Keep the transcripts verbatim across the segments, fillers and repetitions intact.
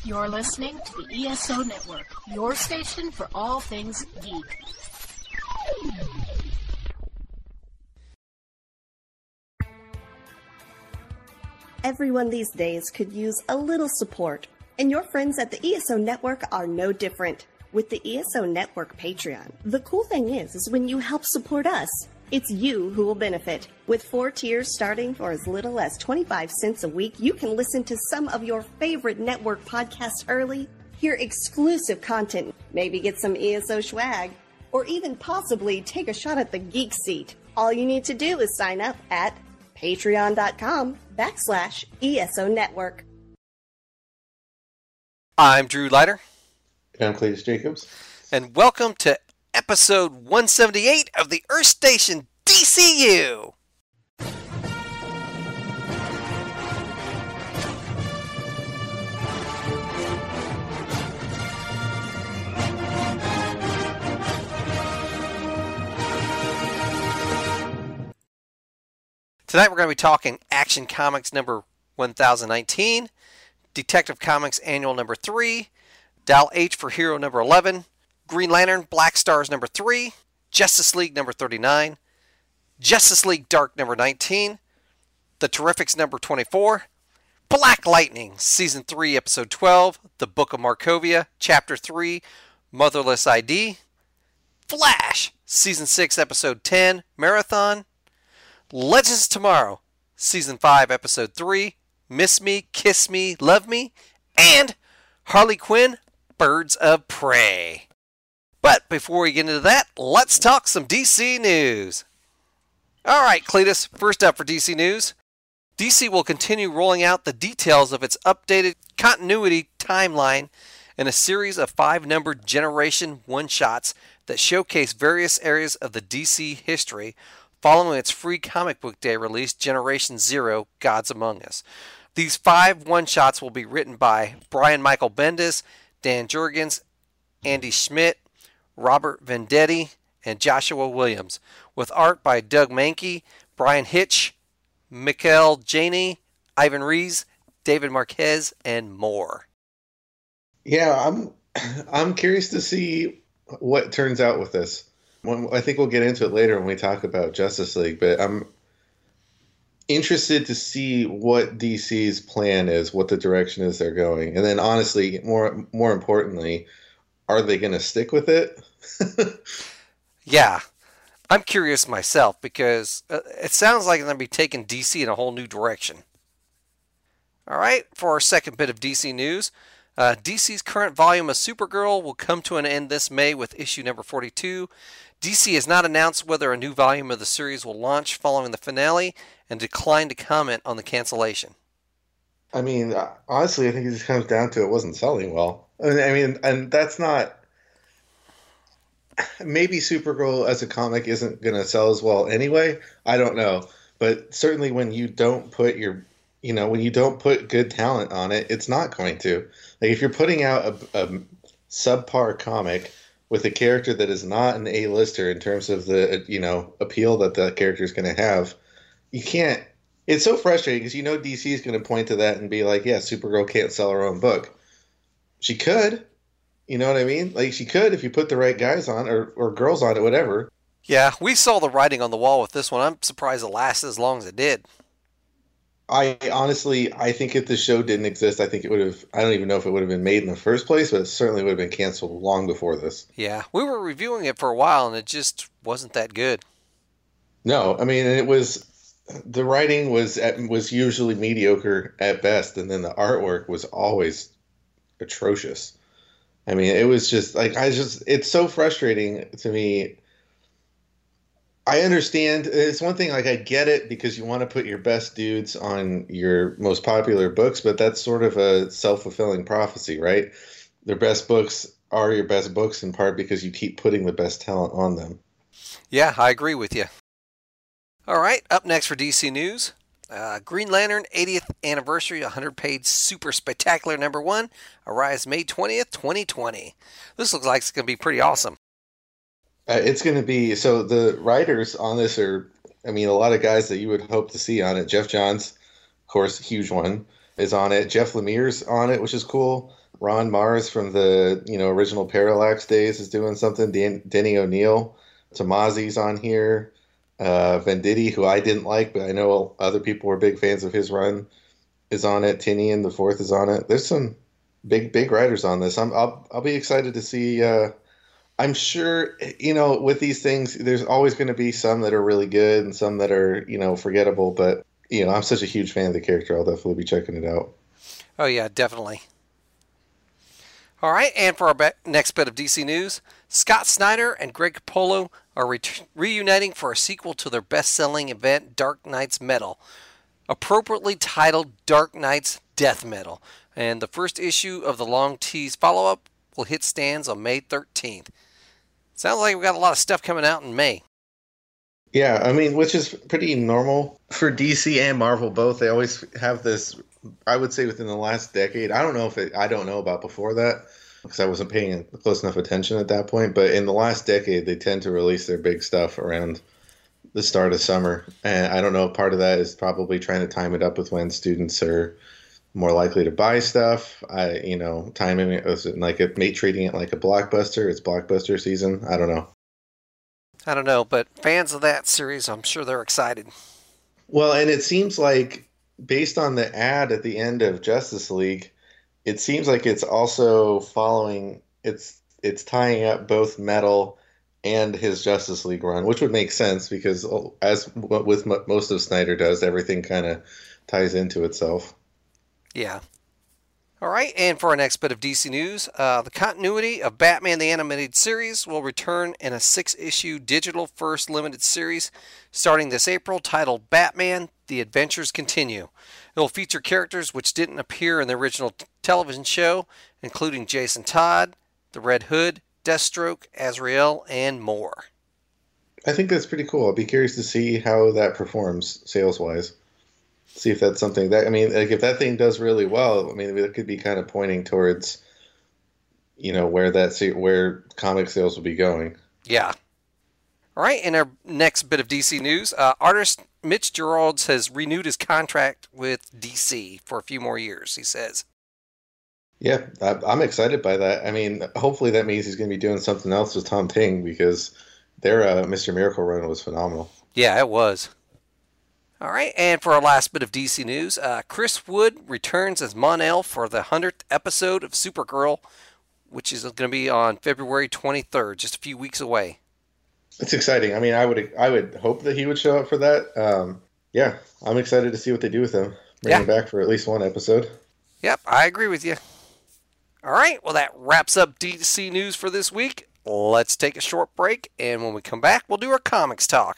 You're listening to the E S O Network, your station for all things geek. Everyone these days could use a little support, and your friends at the E S O Network are no different. With the E S O Network Patreon, the cool thing is, is when you help support us, it's you who will benefit. With four tiers starting for as little as twenty-five cents a week, you can listen to some of your favorite network podcasts early, hear exclusive content, maybe get some E S O swag, or even possibly take a shot at the geek seat. All you need to do is sign up at patreon.com backslash ESO Network. I'm Drew Leiter. I'm Cletus Jacobs. And welcome to episode one seventy-eight of the Earth Station D C U. Tonight we're going to be talking Action Comics number one thousand nineteen, Detective Comics Annual number three, Dal H for Hero number eleven, Green Lantern Black Stars number three, Justice League number thirty-nine, Justice League Dark number nineteen, The Terrifics number twenty-four, Black Lightning Season three Episode twelve, The Book of Markovia Chapter three, Motherless I D, Flash Season six Episode ten, Marathon, Legends of Tomorrow Season five Episode three, Miss Me, Kiss Me, Love Me, and Harley Quinn Birds of Prey. But before we get into that, let's talk some D C news. Alright, Cletus, first up for D C news. D C will continue rolling out the details of its updated continuity timeline in a series of five numbered Generation one-shots that showcase various areas of the D C history following its free comic book day release, Generation Zero, Gods Among Us. These five one-shots will be written by Brian Michael Bendis, Dan Jurgens, Andy Schmidt, Robert Venditti, and Joshua Williams, with art by Doug Mahnke, Brian Hitch, Michael Janey, Ivan Reis, David Marquez, and more. Yeah, I'm I'm curious to see what turns out with this. I think we'll get into it later when we talk about Justice League, but I'm interested to see what D C's plan is, what the direction is they're going. And then honestly, more more importantly, are they going to stick with it? Yeah. I'm curious myself because uh, it sounds like they're going to be taking D C in a whole new direction. All right, for our second bit of D C news, uh, D C's current volume of Supergirl will come to an end this May with issue number forty-two. D C has not announced whether a new volume of the series will launch following the finale and declined to comment on the cancellation. I mean, honestly, I think it just comes down to it wasn't selling well. I mean, and that's not... Maybe Supergirl as a comic isn't going to sell as well anyway. I don't know. But certainly when you don't put your... You know, when you don't put good talent on it, it's not going to. Like, if you're putting out a, a subpar comic with a character that is not an A-lister in terms of the, you know, appeal that the character is going to have, you can't... It's so frustrating because you know D C is going to point to that and be like, yeah, Supergirl can't sell her own book. She could. You know what I mean? Like, she could if you put the right guys on or, or girls on it, whatever. Yeah, we saw the writing on the wall with this one. I'm surprised it lasted as long as it did. I honestly, I think if the show didn't exist, I think it would have, I don't even know if it would have been made in the first place, but it certainly would have been canceled long before this. Yeah, we were reviewing it for a while and it just wasn't that good. No, I mean, it was, the writing was at, was usually mediocre at best, and then the artwork was always atrocious. I mean, it was just like, I just, it's so frustrating to me. I understand. It's one thing, like, I get it because you want to put your best dudes on your most popular books, but that's sort of a self-fulfilling prophecy, right? Their best books are your best books in part because you keep putting the best talent on them. Yeah, I agree with you. All right, up next for D C News, uh, Green Lantern eightieth Anniversary one hundred page Super Spectacular number one arrives May twentieth, twenty twenty. This looks like it's going to be pretty awesome. Uh, it's going to be, so the writers on this are, I mean, a lot of guys that you would hope to see on it. Jeff Johns, of course, huge one, is on it. Jeff Lemire's on it, which is cool. Ron Mars from the, you know, original Parallax days is doing something. Dan- Denny O'Neil, Tomasi's on here. Uh, Venditti, who I didn't like, but I know other people were big fans of his run, is on it. Tinian the fourth is on it. There's some big, big writers on this. I'm, I'll, I'll be excited to see. Uh, I'm sure, you know, with these things, there's always going to be some that are really good and some that are, you know, forgettable. But, you know, I'm such a huge fan of the character. I'll definitely be checking it out. Oh, yeah, definitely. All right, and for our be- next bit of D C news, Scott Snyder and Greg Capullo are re- reuniting for a sequel to their best-selling event, Dark Knight's Metal, appropriately titled Dark Knight's Death Metal. And the first issue of the long-teased follow-up will hit stands on May thirteenth. Sounds like we've got a lot of stuff coming out in May. Yeah, I mean, which is pretty normal for D C and Marvel both. They always have this, I would say within the last decade. I don't know if it, I don't know about before that because I wasn't paying close enough attention at that point. But in the last decade, they tend to release their big stuff around the start of summer. And I don't know, part of that is probably trying to time it up with when students are more likely to buy stuff. I, you know, timing it was like a, treating it like a blockbuster. It's blockbuster season. I don't know. I don't know, but fans of that series, I'm sure they're excited. Well, and it seems like, based on the ad at the end of Justice League, it seems like it's also following, it's it's tying up both Metal and his Justice League run, which would make sense because, as with most of Snyder does, everything kind of ties into itself. Yeah. All right, and for our next bit of D C news, uh, the continuity of Batman the Animated Series will return in a six-issue digital-first limited series starting this April titled Batman, The Adventures Continue. It will feature characters which didn't appear in the original t- television show, including Jason Todd, the Red Hood, Deathstroke, Azrael, and more. I think that's pretty cool. I'll be curious to see how that performs sales-wise. See if that's something that, I mean, like if that thing does really well, I mean, it could be kind of pointing towards, you know, where that where comic sales will be going. Yeah. All right, in our next bit of D C news, uh, artist Mitch Geralds has renewed his contract with D C for a few more years, he says. Yeah, I'm excited by that. I mean, hopefully that means he's going to be doing something else with Tom Ting because their uh, Mister Miracle run was phenomenal. Yeah, it was. All right, and for our last bit of D C news, uh, Chris Wood returns as Mon-El for the hundredth episode of Supergirl, which is going to be on February twenty-third, just a few weeks away. It's exciting. I mean, I would I would hope that he would show up for that. Um, yeah, I'm excited to see what they do with him. Bring yeah. him back for at least one episode. Yep, I agree with you. All right, well, that wraps up D C news for this week. Let's take a short break, and when we come back, we'll do our comics talk.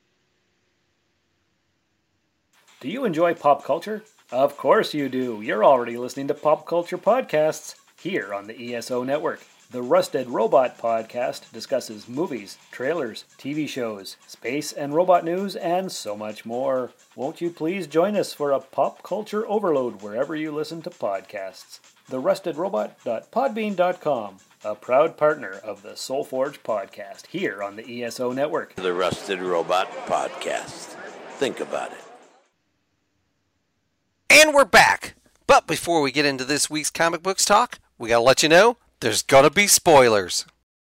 Do you enjoy pop culture? Of course you do. You're already listening to Pop Culture Podcasts here on the E S O Network. The Rusted Robot Podcast discusses movies, trailers, T V shows, space and robot news, and so much more. Won't you please join us for a pop culture overload wherever you listen to podcasts? the rusted robot dot podbean dot com, a proud partner of the Soulforge Podcast here on the E S O Network. The Rusted Robot Podcast. Think about it. And we're back. But before we get into this week's comic books talk, we gotta let you know there's gonna be spoilers.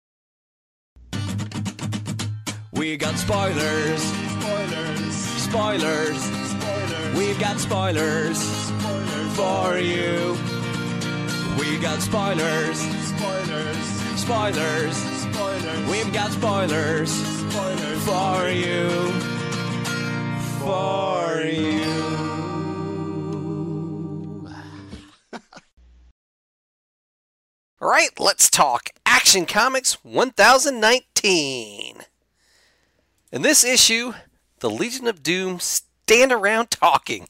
We got spoilers. Spoilers. Spoilers. Spoilers. We've got spoilers. Spoilers for you. We got spoilers. Spoilers. Spoilers. Spoilers. We've got spoilers. Spoilers for you. For you. All right, let's talk Action Comics one thousand nineteen. In this issue, the Legion of Doom stand around talking.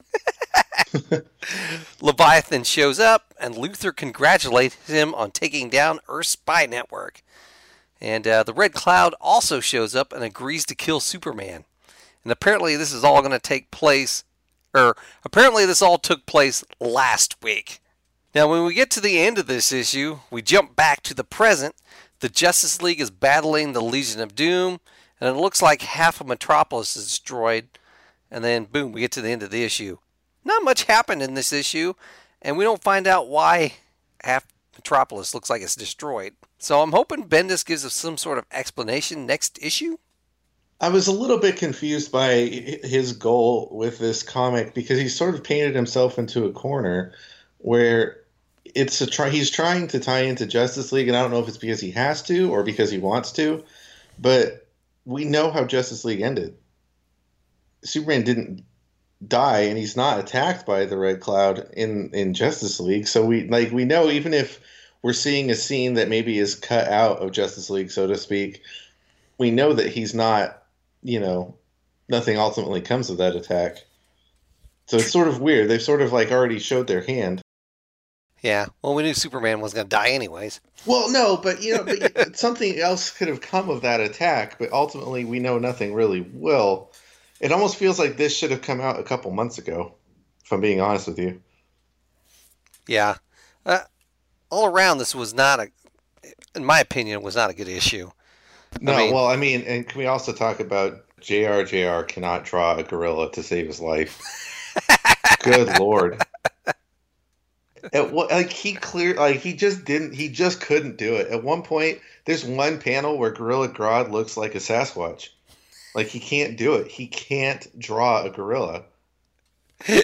Leviathan shows up, and Luthor congratulates him on taking down Earth's spy network. And uh, the Red Cloud also shows up and agrees to kill Superman. And apparently this is all going to take place, or apparently this all took place last week. Now, when we get to the end of this issue, we jump back to the present. The Justice League is battling the Legion of Doom, and it looks like half of Metropolis is destroyed. And then, boom, we get to the end of the issue. Not much happened in this issue, and we don't find out why half Metropolis looks like it's destroyed. So I'm hoping Bendis gives us some sort of explanation next issue. I was a little bit confused by his goal with this comic because he sort of painted himself into a corner where it's a try. He's trying to tie into Justice League, and I don't know if it's because he has to or because he wants to, but we know how Justice League ended. Superman didn't die, and he's not attacked by the Red Cloud in, in Justice League. So we like we know even if we're seeing a scene that maybe is cut out of Justice League, so to speak, we know that he's not. You know, nothing ultimately comes of that attack. So it's sort of weird. They've sort of like already showed their hand. Yeah. Well, we knew Superman was going to die anyways. Well, no, but you know, but something else could have come of that attack. But ultimately, we know nothing really will. It almost feels like this should have come out a couple months ago. If I'm being honest with you. Yeah. Uh, all around, this was not a, in my opinion, it was not a good issue. No, I mean, well, I mean, and can we also talk about J R J R cannot draw a gorilla to save his life? Good Lord. At what, like he clear, like he just didn't, he just couldn't do it. At one point, there's one panel where Gorilla Grodd looks like a Sasquatch. Like he can't do it. He can't draw a gorilla. You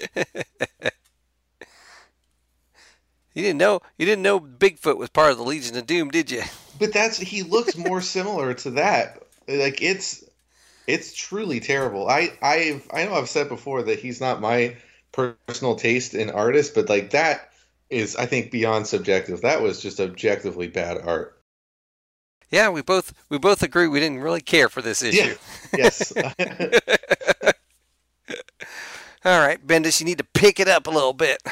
didn't know, you didn't know Bigfoot was part of the Legion of Doom, did you? But that's he looks more similar to that. Like it's it's truly terrible. I I've I know I've said before that he's not my personal taste in artists, but like that is I think beyond subjective. That was just objectively bad art. Yeah, we both we both agree we didn't really care for this issue. Yeah. Yes. All right, Bendis, you need to pick it up a little bit.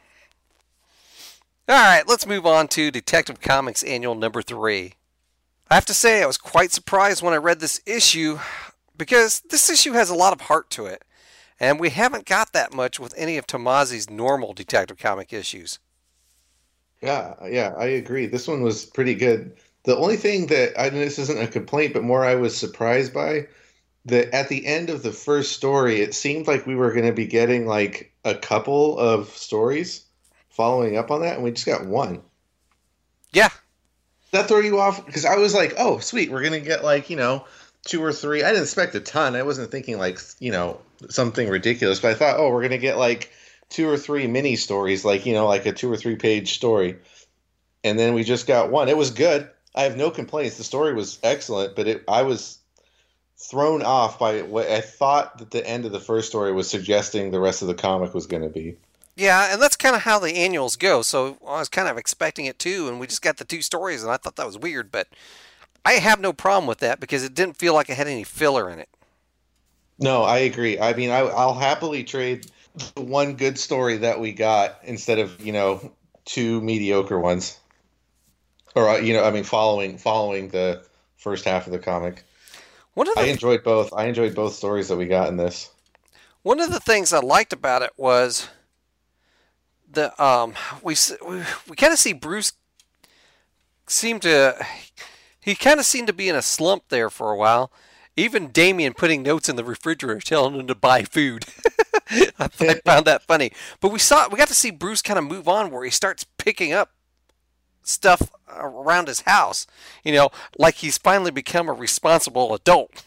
All right, let's move on to Detective Comics Annual number three. I have to say I was quite surprised when I read this issue because this issue has a lot of heart to it, and we haven't got that much with any of Tomasi's normal Detective Comic issues. Yeah, yeah, I agree. This one was pretty good. The only thing that, I know this isn't a complaint, but more I was surprised by, that at the end of the first story, it seemed like we were going to be getting like a couple of stories following up on that, and we just got one. Yeah. That throw you off? Because I was like, oh, sweet, we're going to get like, you know, two or three. I didn't expect a ton. I wasn't thinking like, you know, something ridiculous, but I thought, oh, we're going to get like two or three mini stories, like, you know, like a two or three page story. And then we just got one. It was good. I have no complaints. The story was excellent, but it, I was thrown off by what I thought that the end of the first story was suggesting the rest of the comic was going to be. Yeah, and that's kind of how the annuals go, so I was kind of expecting it too, and we just got the two stories, and I thought that was weird, but I have no problem with that because it didn't feel like it had any filler in it. No, I agree. I mean, I, I'll happily trade the one good story that we got instead of, you know, two mediocre ones. Or, you know, I mean, following following the first half of the comic. One of the, I enjoyed both. I enjoyed both stories that we got in this. One of the things I liked about it was the um we we, we kind of see Bruce seem to he kind of seemed to be in a slump there for a while. Even Damian putting notes in the refrigerator telling him to buy food. I found that funny. But we saw we got to see Bruce kind of move on where he starts picking up stuff around his house, you know, like he's finally become a responsible adult.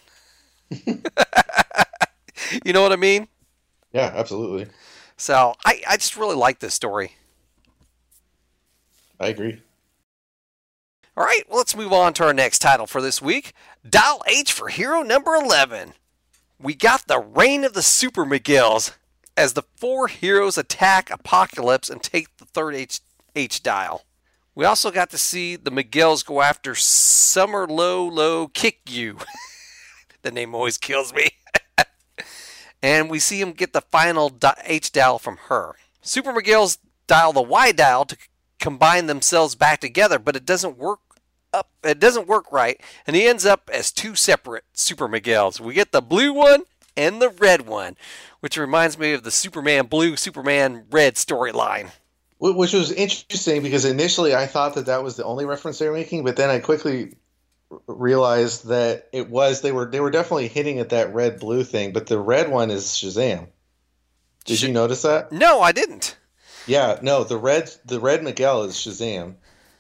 You know what I mean? Yeah, absolutely. So I, I just really like this story. I agree. All right, well, let's move on to our next title for this week. Dial H for hero number eleven. We got the Reign of the Super Miguels as the four heroes attack Apocalypse and take the third H, H dial. We also got to see the Miguels go after Summer Low Low Kick You. The name always kills me. And we see him get the final H dial from her. Super Miguels dial the Y dial to combine themselves back together, but it doesn't work up. It doesn't work right, and he ends up as two separate Super Miguels. We get the blue one and the red one, which reminds me of the Superman Blue, Superman Red storyline. Which was interesting because initially I thought that that was the only reference they were making, but then I quickly realized that it was they were they were definitely hitting at that red blue thing, but the red one is Shazam. Did Sh- you notice that? No, I didn't. Yeah, no, the red the red Miguel is Shazam.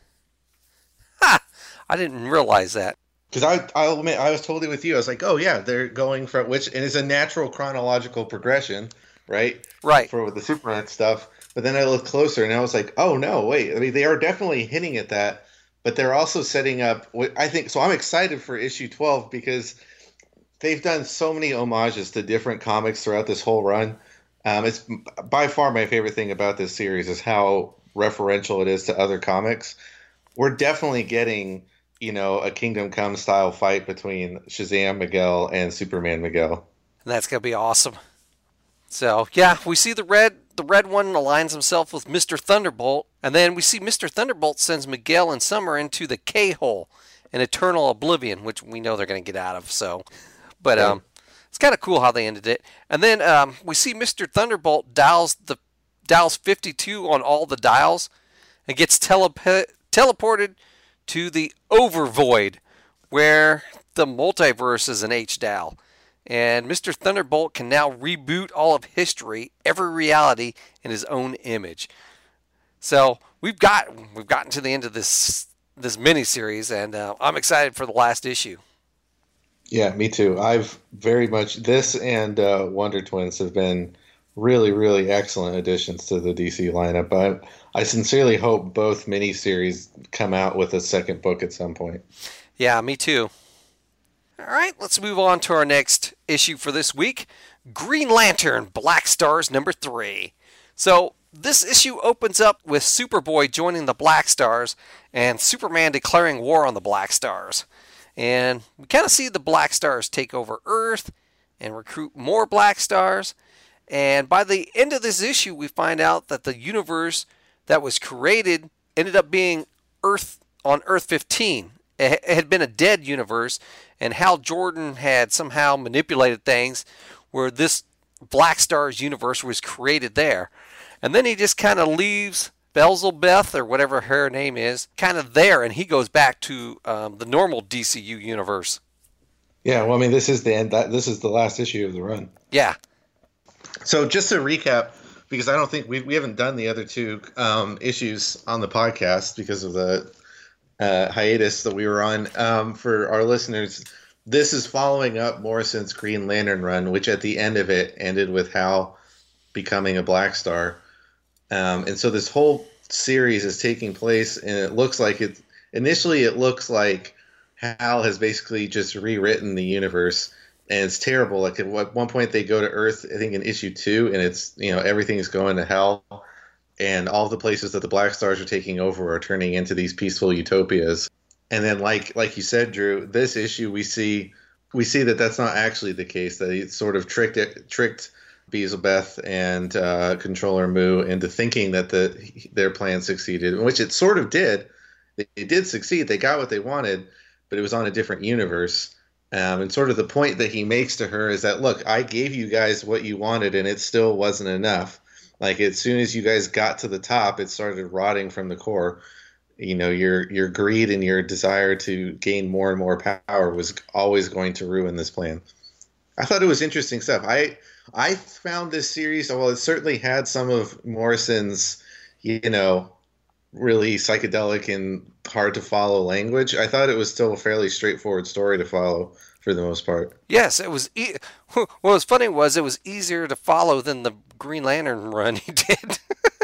I didn't realize that. Because I, I'll admit, I was totally with you. I was like, oh yeah, they're going from which, and it's a natural chronological progression, right? Right. For the Superman stuff. But then I looked closer, and I was like, oh no, wait. I mean, they are definitely hinting at that, but they're also setting up. I think so. I'm excited for issue twelve because they've done so many homages to different comics throughout this whole run. Um, it's by far my favorite thing about this series is how referential it is to other comics. We're definitely getting, you know, a Kingdom Come style fight between Shazam Miguel and Superman Miguel. And that's going to be awesome. So, yeah, we see the red the red one aligns himself with Mister Thunderbolt, and then we see Mister Thunderbolt sends Miguel and Summer into the K-hole, an eternal oblivion, which we know they're going to get out of, so. But um, it's kind of cool how they ended it. And then um, we see Mister Thunderbolt dials the dials fifty-two on all the dials and gets tele- teleported to the Overvoid, where the multiverse is an H-dial. And Mister Thunderbolt can now reboot all of history, every reality, in his own image. So we've got we've gotten to the end of this this miniseries, and uh, I'm excited for the last issue. Yeah, me too. I've very much this and uh, Wonder Twins have been really, really excellent additions to the D C lineup. But I sincerely hope both miniseries come out with a second book at some point. Yeah, me too. All right, let's move on to our next issue for this week. Green Lantern, Black Stars number three. So this issue opens up with Superboy joining the Black Stars and Superman declaring war on the Black Stars. And we kind of see the Black Stars take over Earth and recruit more Black Stars. And by the end of this issue, we find out that the universe that was created ended up being Earth on Earth fifteen. It had been a dead universe, and Hal Jordan had somehow manipulated things where this Black Stars universe was created there. And then he just kind of leaves Belzebeth, or whatever her name is, kind of there, and he goes back to um, the normal D C U universe. Yeah, well, I mean, this is the end. That, this is the last issue of the run. Yeah. So just to recap, because I don't think we we haven't done the other two um, issues on the podcast because of the uh, hiatus that we were on. Um, for our listeners, this is following up Morrison's Green Lantern run, which at the end of it ended with Hal becoming a Black Star. Um, and so this whole series is taking place, and it looks like it. Initially, it looks like Hal has basically just rewritten the universe, and it's terrible. Like at one point, they go to Earth, I think in issue two, and it's, you know, everything is going to hell, and all the places that the Black Stars are taking over are turning into these peaceful utopias. And then, like like you said, Drew, this issue we see we see that that's not actually the case. That he sort of tricked it, tricked. Beelzebeth and uh, Controller Mu into thinking that the their plan succeeded, which it sort of did. They, they did succeed. They got what they wanted, but it was on a different universe. Um, and sort of the point that he makes to her is that, look, I gave you guys what you wanted, and it still wasn't enough. Like, as soon as you guys got to the top, it started rotting from the core. You know, your your greed and your desire to gain more and more power was always going to ruin this plan. I thought it was interesting stuff. I I found this series, well, it certainly had some of Morrison's, you know, really psychedelic and hard to follow language. I thought it was still a fairly straightforward story to follow for the most part. Yes, it was. E- what was funny was it was easier to follow than the Green Lantern run he did.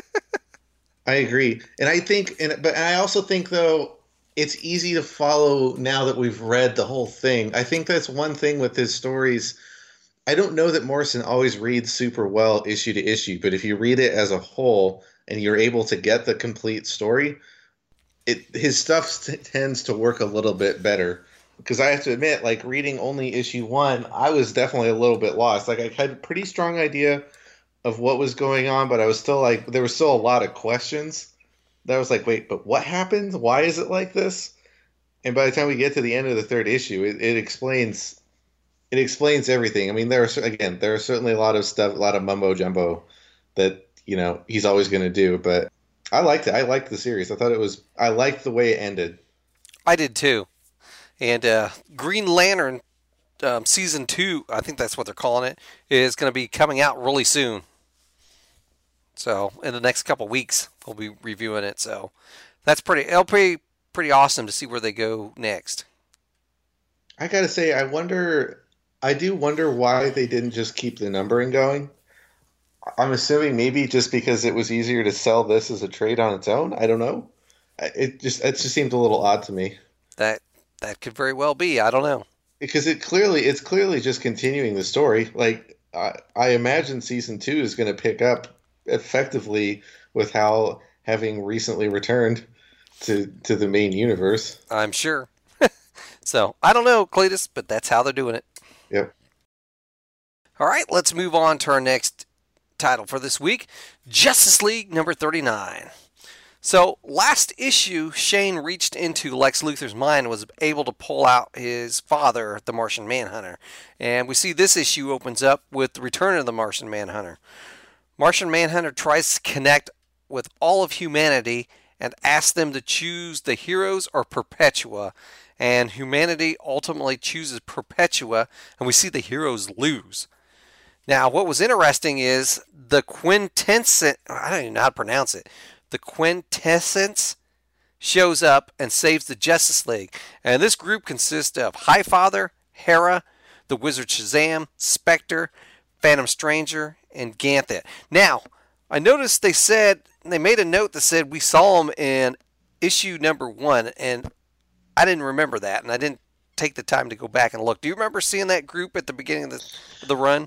I agree. And I think, and but I also think, though, it's easy to follow now that we've read the whole thing. I think that's one thing with his stories. I don't know that Morrison always reads super well issue to issue, but if you read it as a whole and you're able to get the complete story, it his stuff t- tends to work a little bit better. Because I have to admit, like, reading only issue one, I was definitely a little bit lost. Like, I had a pretty strong idea of what was going on, but I was still like, there was still a lot of questions. That I was like, wait, but what happened? Why is it like this? And by the time we get to the end of the third issue, it, it explains... It explains everything. I mean, there are, again, there are certainly a lot of stuff, a lot of mumbo jumbo that, you know, he's always going to do. But I liked it. I liked the series. I thought it was, I liked the way it ended. I did too. And uh, Green Lantern um, season two, I think that's what they're calling it, is going to be coming out really soon. So in the next couple weeks, we'll be reviewing it. So that's pretty, it'll be pretty awesome to see where they go next. I gotta say, I wonder, I do wonder why they didn't just keep the numbering going. I'm assuming maybe just because it was easier to sell this as a trade on its own. I don't know. It just it just seemed a little odd to me. That that could very well be. I don't know. Because it clearly it's clearly just continuing the story. Like I, I imagine season two is going to pick up effectively with Hal having recently returned to to the main universe. I'm sure. So I don't know, Cletus, but that's how they're doing it. Yep. All right, let's move on to our next title for this week, Justice League number thirty-nine. So last issue, Shane reached into Lex Luthor's mind and was able to pull out his father, the Martian Manhunter. And we see this issue opens up with the return of the Martian Manhunter. Martian Manhunter tries to connect with all of humanity and asks them to choose the heroes or Perpetua. And humanity ultimately chooses Perpetua, and we see the heroes lose. Now, what was interesting is the quintessence, I don't even know how to pronounce it, the quintessence shows up and saves the Justice League. And this group consists of Highfather, Hera, the Wizard Shazam, Spectre, Phantom Stranger, and Ganthet. Now, I noticed they said, they made a note that said we saw them in issue number one, and I didn't remember that, and I didn't take the time to go back and look. Do you remember seeing that group at the beginning of the, the run?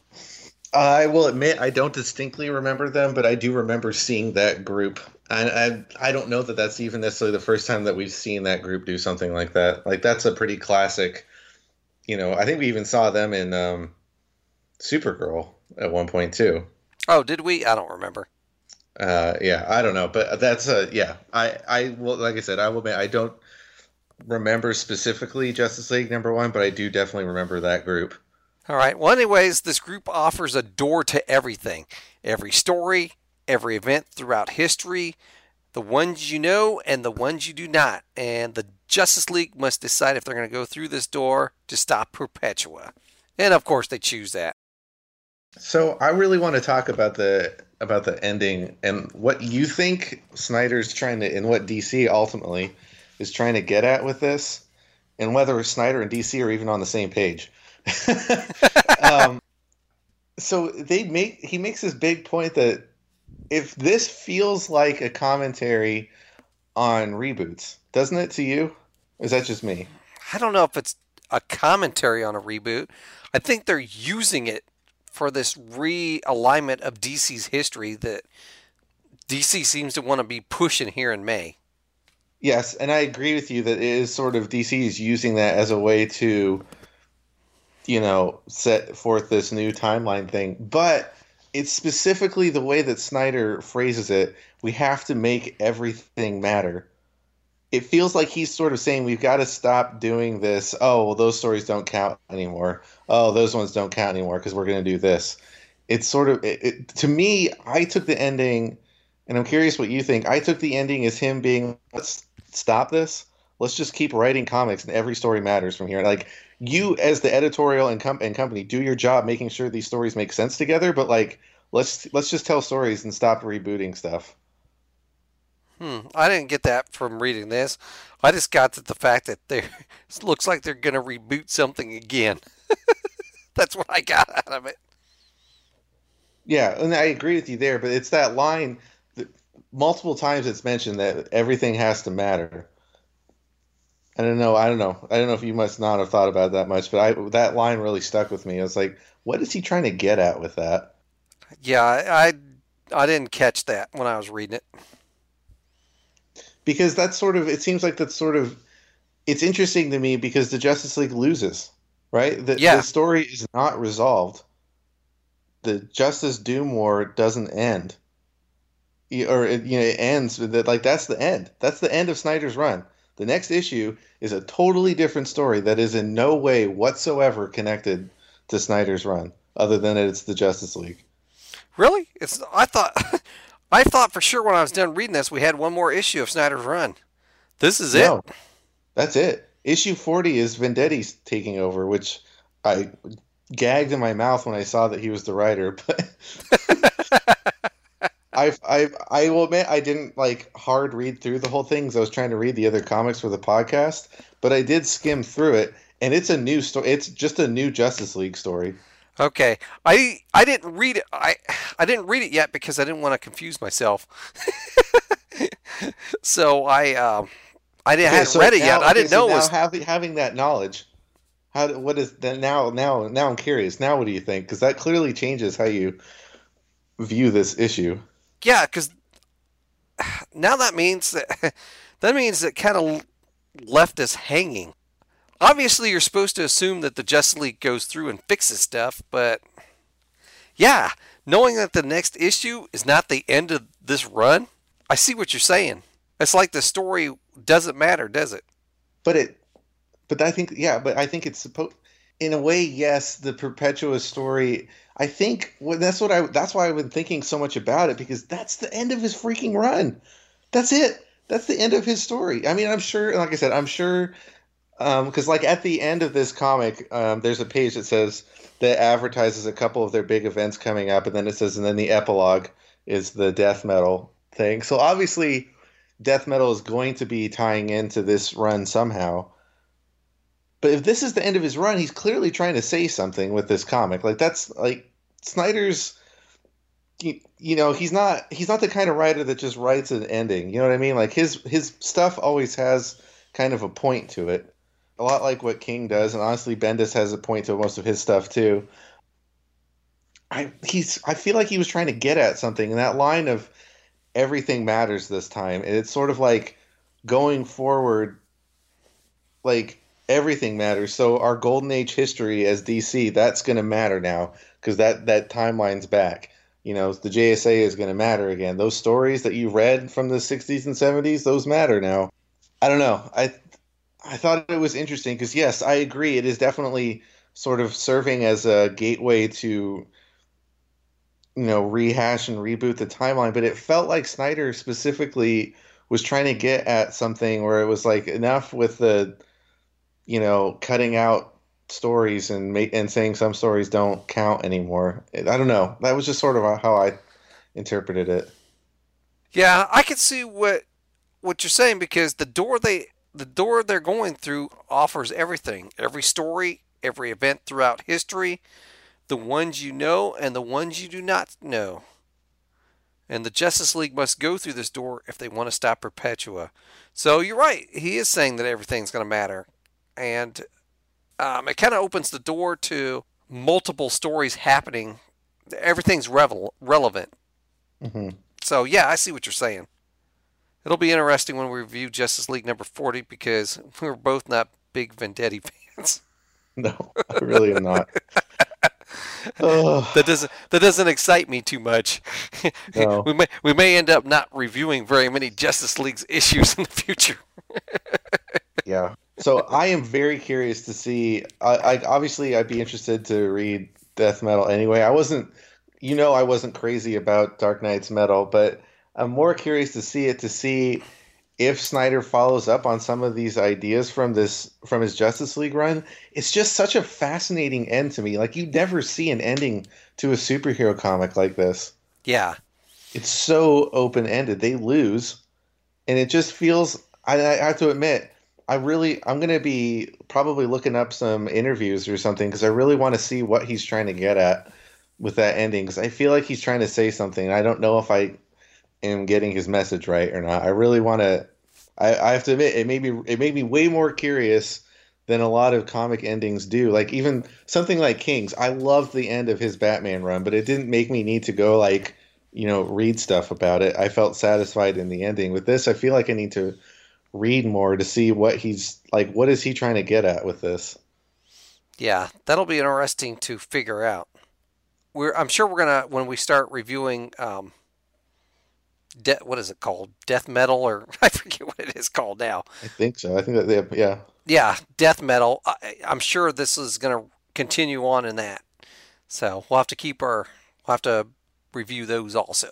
I will admit I don't distinctly remember them, but I do remember seeing that group. I, I I don't know that that's even necessarily the first time that we've seen that group do something like that. Like, that's a pretty classic, you know, I think we even saw them in um, Supergirl at one point, too. Oh, did we? I don't remember. Uh, yeah, I don't know, but that's a, yeah, I, I will, like I said, I will admit I don't remember specifically Justice League number one, but I do definitely remember that group. All right. Well, anyways, this group offers a door to everything. Every story, every event throughout history, the ones you know and the ones you do not. And the Justice League must decide if they're going to go through this door to stop Perpetua. And, of course, they choose that. So I really want to talk about the about the ending and what you think Snyder's trying to, and what D C ultimately is trying to get at with this, and whether Snyder and D C are even on the same page. um, so they make he makes this big point that if this feels like a commentary on reboots, doesn't it to you? Or is that just me? I don't know if it's a commentary on a reboot. I think they're using it for this realignment of D C's history that D C seems to want to be pushing here in May. Yes, and I agree with you that it is sort of D C is using that as a way to, you know, set forth this new timeline thing. But it's specifically the way that Snyder phrases it. We have to make everything matter. It feels like he's sort of saying we've got to stop doing this. Oh, well, those stories don't count anymore. Oh, those ones don't count anymore because we're going to do this. It's sort of, it, it, to me, I took the ending, and I'm curious what you think. I took the ending as him being, let's stop this. Let's just keep writing comics, and every story matters from here. Like, you as the editorial and, com- and company do your job making sure these stories make sense together, but like, let's let's just tell stories and stop rebooting stuff. Hmm, I didn't get that from reading this. I just got that the fact that they it looks like they're going to reboot something again. That's what I got out of it. Yeah, and I agree with you there, but it's that line that multiple times it's mentioned that everything has to matter. I don't know. I don't know. I don't know if you must not have thought about it that much, but I that line really stuck with me. I was like, what is he trying to get at with that? Yeah, I, I, I didn't catch that when I was reading it. Because that's sort of, it seems like that's sort of, it's interesting to me because the Justice League loses, right? The, yeah. the story is not resolved. The Justice Doom War doesn't end. Or, it, you know, it ends with that, like, that's the end. That's the end of Snyder's run. The next issue is a totally different story that is in no way whatsoever connected to Snyder's run, other than it's the Justice League. Really? It's I thought I thought for sure when I was done reading this we had one more issue of Snyder's run. This is no, it. That's it. Issue forty is Vendetti's taking over, which I gagged in my mouth when I saw that he was the writer. But I I I will admit I didn't like hard read through the whole thing because I was trying to read the other comics for the podcast, but I did skim through it, and it's a new story. It's just a new Justice League story. Okay, I I didn't read it. I I didn't read it yet because I didn't want to confuse myself. so I um I didn't Okay, hadn't so read it now- yet. I okay, didn't so know it now was. having having that knowledge. How what is then now now now I'm curious. Now what do you think? Because that clearly changes how you view this issue. Yeah, because now that means that that means it kind of left us hanging. Obviously, you're supposed to assume that the Justice League goes through and fixes stuff, but yeah, knowing that the next issue is not the end of this run, I see what you're saying. It's like the story doesn't matter, does it? But it, but I think yeah, but I think it's supposed. In a way, yes, the Perpetua story. I think well, that's what I. That's why I've been thinking so much about it because that's the end of his freaking run. That's it. That's the end of his story. I mean, I'm sure. Like I said, I'm sure. Because, um, like, at the end of this comic, um, there's a page that says that advertises a couple of their big events coming up, and then it says, and then the epilogue is the death metal thing. So obviously, death metal is going to be tying into this run somehow. But if this is the end of his run, he's clearly trying to say something with this comic. Like that's like Snyder's. You, you know, he's not he's not the kind of writer that just writes an ending. You know what I mean? Like his his stuff always has kind of a point to it. A lot like what King does, and honestly, Bendis has a point to most of his stuff too. I he's I feel like he was trying to get at something, and that line of everything matters this time. And it's sort of like going forward, like everything matters. So our golden age history as D C, that's going to matter now because that that timeline's back. You know, the J S A is going to matter again. Those stories that you read from the sixties and seventies, those matter now. I don't know. I. I thought it was interesting because, yes, I agree. It is definitely sort of serving as a gateway to, you know, rehash and reboot the timeline. But it felt like Snyder specifically was trying to get at something where it was like enough with the, you know, cutting out stories and ma- and saying some stories don't count anymore. I don't know. That was just sort of how I interpreted it. Yeah, I can see what what you're saying because the door they. The door they're going through offers everything. Every story, every event throughout history, the ones you know and the ones you do not know. And the Justice League must go through this door if they want to stop Perpetua. So you're right. He is saying that everything's going to matter. And um, it kind of opens the door to multiple stories happening. Everything's revel- relevant. Mm-hmm. So yeah, I see what you're saying. It'll be interesting when we review Justice League number forty because we're both not big Vendetti fans. No, I really am not. that doesn't that doesn't excite me too much. No. we may we may end up not reviewing very many Justice League's issues in the future. Yeah. So I am very curious to see. I, I obviously I'd be interested to read Death Metal anyway. I wasn't, you know, I wasn't crazy about Dark Knight's Metal, but I'm more curious to see it to see if Snyder follows up on some of these ideas from this from his Justice League run. It's just such a fascinating end to me. Like you never see an ending to a superhero comic like this. Yeah. It's so open-ended. They lose, and it just feels. I, I have to admit, I really, I'm going to be probably looking up some interviews or something because I really want to see what he's trying to get at with that ending. Because I feel like he's trying to say something. I don't know if I am getting his message right or not. I really want to. I, I have to admit, it made me it made me way more curious than a lot of comic endings do. Like even something like King's. I loved the end of his Batman run, but it didn't make me need to go like, you know, read stuff about it. I felt satisfied in the ending. With this, I feel like I need to read more to see what he's like. What is he trying to get at with this? Yeah, that'll be interesting to figure out. We're I'm sure we're gonna when we start reviewing. Um, De- what is it called? Death Metal, or I forget what it is called now. I think so. I think that they have, yeah. Yeah, Death Metal. I, I'm sure this is going to continue on in that. So we'll have to keep our, we'll have to review those also.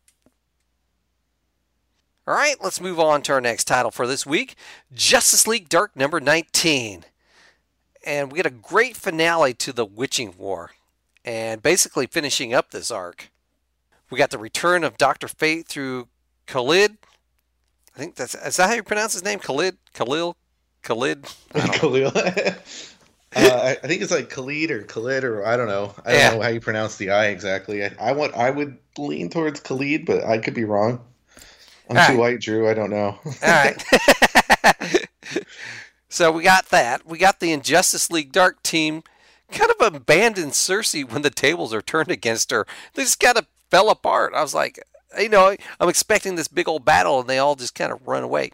All right, let's move on to our next title for this week, Justice League Dark number nineteen. And we get a great finale to the Witching War, and basically finishing up this arc. We got the return of Doctor Fate through Khalid. I think that's, is that how you pronounce his name? Khalid? Khalil? Khalid? Khalil. uh, I, I think it's like Khalid or Khalid or I don't know. I don't Yeah. know how you pronounce the I exactly. I, I want. I would lean towards Khalid, but I could be wrong. I'm All too right. white, Drew. I don't know. All right. So we got that. We got the Injustice League Dark team kind of abandoned Cersei when the tables are turned against her. They just kind of fell apart. I was like, you know, I'm expecting this big old battle, and they all just kind of run away.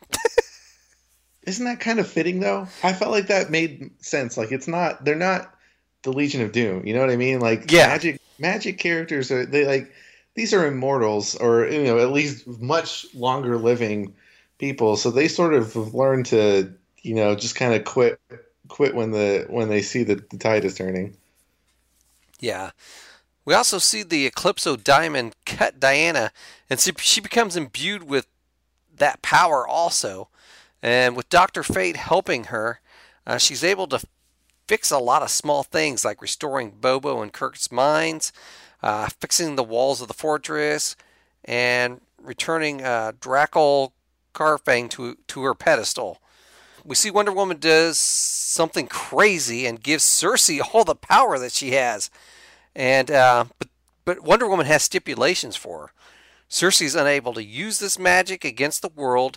Isn't that kind of fitting though? I felt like that made sense. Like it's not. They're not the Legion of Doom. You know what I mean? Like Yeah. magic. Magic characters are they like these are immortals or you know at least much longer living people. So they sort of have learned to you know just kind of quit quit when the when they see that the tide is turning. Yeah. We also see the Eclipso Diamond cut Diana, and she, she becomes imbued with that power also. And with Doctor Fate helping her, uh, she's able to fix a lot of small things like restoring Bobo and Kirk's minds, uh, fixing the walls of the fortress, and returning uh, Drackle Carfang to, to her pedestal. We see Wonder Woman does something crazy and gives Cersei all the power that she has. And uh, but but Wonder Woman has stipulations for her. Cersei's unable to use this magic against the world,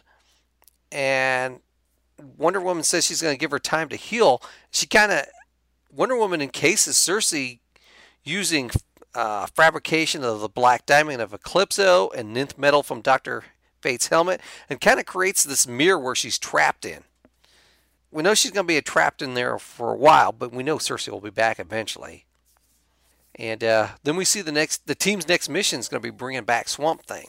and Wonder Woman says she's going to give her time to heal. She kind of Wonder Woman encases Cersei using uh, fabrication of the Black Diamond of Eclipso and Nth Metal from Doctor Fate's helmet, and kind of creates this mirror where she's trapped in. We know she's going to be trapped in there for a while, but we know Cersei will be back eventually. And uh, then we see the next, the team's next mission is going to be bringing back Swamp Thing.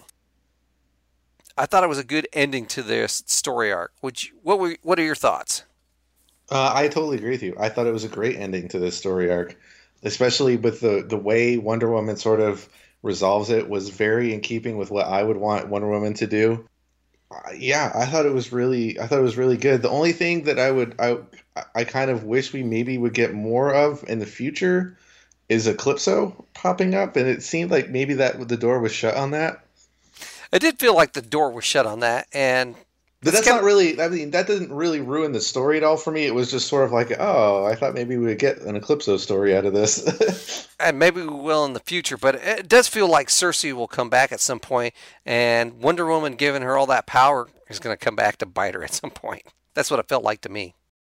I thought it was a good ending to this story arc. Would you, what were, what are your thoughts? Uh, I totally agree with you. I thought it was a great ending to this story arc, especially with the the way Wonder Woman sort of resolves it was very in keeping with what I would want Wonder Woman to do. Uh, yeah, I thought it was really, I thought it was really good. The only thing that I would, I, I kind of wish we maybe would get more of in the future is Eclipso popping up, and it seemed like maybe that the door was shut on that. It did feel like the door was shut on that, and But that's kind not of, really, I mean, that doesn't really ruin the story at all for me. It was just sort of like, oh, I thought maybe we would get an Eclipso story out of this. and maybe we will in the future, but it does feel like Cersei will come back at some point, and Wonder Woman giving her all that power is going to come back to bite her at some point. That's what it felt like to me.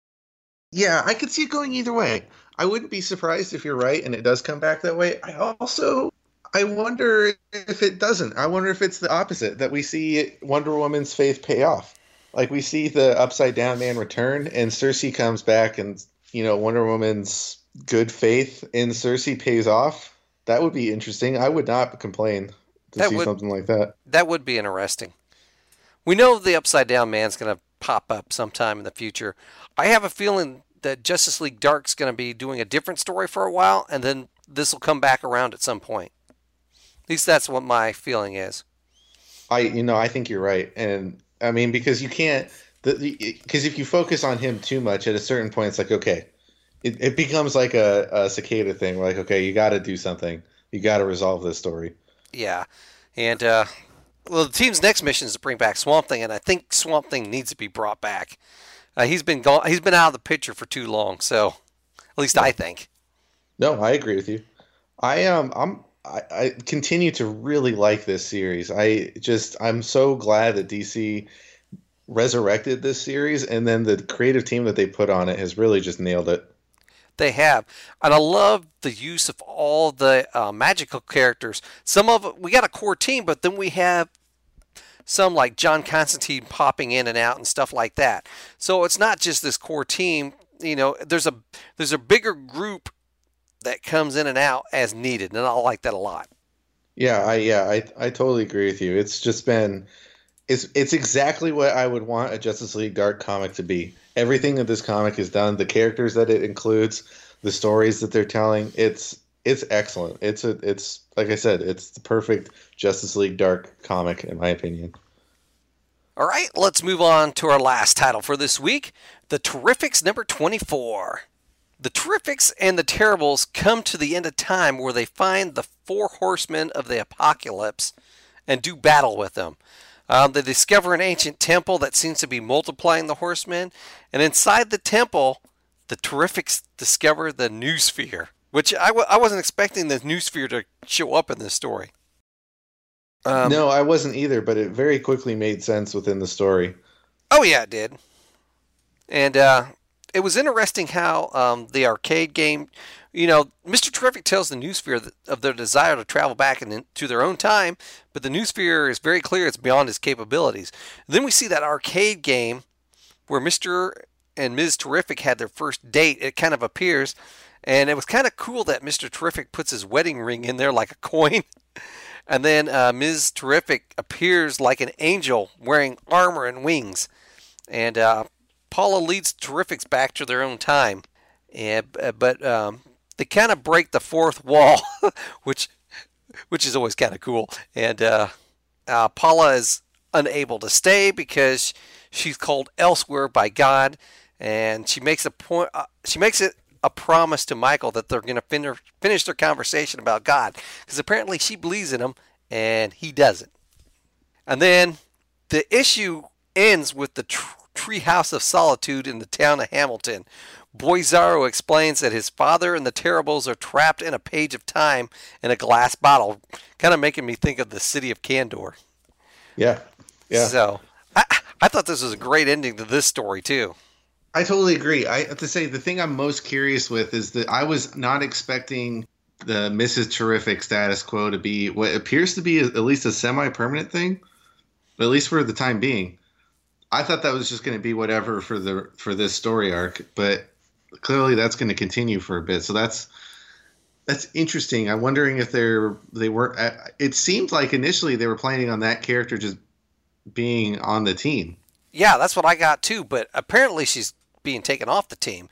Yeah, I could see it going either way. I wouldn't be surprised if you're right and it does come back that way. I also, I wonder if it doesn't. I wonder if it's the opposite, that we see Wonder Woman's faith pay off. Like we see the Upside Down Man return and Cersei comes back and, you know, Wonder Woman's good faith in Cersei pays off. That would be interesting. I would not complain to That see would- something like that. That would be interesting. We know the Upside Down Man's going to pop up sometime in the future. I have a feeling that Justice League Dark's going to be doing a different story for a while, and then this will come back around at some point. At least that's what my feeling is. I, you know, I think you're right. And I mean, because you can't, because if you focus on him too much at a certain point, it's like, okay, it, it becomes like a, a cicada thing. Like, okay, you got to do something. You got to resolve this story. Yeah. And, uh, well, the team's next mission is to bring back Swamp Thing, and I think Swamp Thing needs to be brought back. Uh, he's been gone, he's been out of the picture for too long, so at least I think. No, I agree with you. I um, I'm I, I continue to really like this series. I just I'm so glad that D C resurrected this series, and then the creative team that they put on it has really just nailed it. They have. And I love the use of all the uh, magical characters. Some of it, we got a core team, but then we have some like John Constantine popping in and out and stuff like that. So it's not just this core team. You know, there's a there's a bigger group that comes in and out as needed, and I like that a lot. Yeah, I yeah, I I totally agree with you. It's just been it's it's exactly what I would want a Justice League Dark comic to be. Everything that this comic has done, the characters that it includes, the stories that they're telling, it's it's excellent. It's a it's like I said, it's the perfect Justice League Dark comic in my opinion. All right, let's move on to our last title for this week, The Terrifics number twenty-four. The Terrifics and the Terribles come to the end of time where they find the four horsemen of the apocalypse and do battle with them. Um, they discover an ancient temple that seems to be multiplying the horsemen, and inside the temple, the Terrifics discover the Noosphere, which I, w- I wasn't expecting the Noosphere to show up in this story. Um, no, I wasn't either, but it very quickly made sense within the story. Oh, yeah, it did. And uh, it was interesting how um, the arcade game, you know, Mister Terrific tells the Noosphere of their desire to travel back into their own time, but the Noosphere is very clear it's beyond his capabilities. Then we see that arcade game where Mister and Miz Terrific had their first date. It kind of appears, and it was kind of cool that Mister Terrific puts his wedding ring in there like a coin. And then uh, Miz Terrific appears like an angel wearing armor and wings. And uh, Paula leads Terrifics back to their own time. And, but um, they kind of break the fourth wall, which which is always kind of cool. And uh, uh, Paula is unable to stay because she's called elsewhere by God. And she makes a point. Uh, she makes it a promise to Michael that they're going to fin- finish their conversation about God, because apparently she believes in him and he doesn't. And then the issue ends with the tr- Treehouse of Solitude in the town of Hamilton. Boizarro explains that his father and the Terribles are trapped in a page of time in a glass bottle, kind of making me think of the city of Kandor. Yeah, yeah. So I, I thought this was a great ending to this story too. I totally agree. I have to say, the thing I'm most curious with is that I was not expecting the Missus Terrific status quo to be what appears to be at least a semi-permanent thing, at least for the time being. I thought that was just going to be whatever for the for this story arc, but clearly that's going to continue for a bit. So that's that's interesting. I'm wondering if they're they were. It seemed like initially they were planning on that character just being on the team. Yeah, that's what I got too. But apparently she's being taken off the team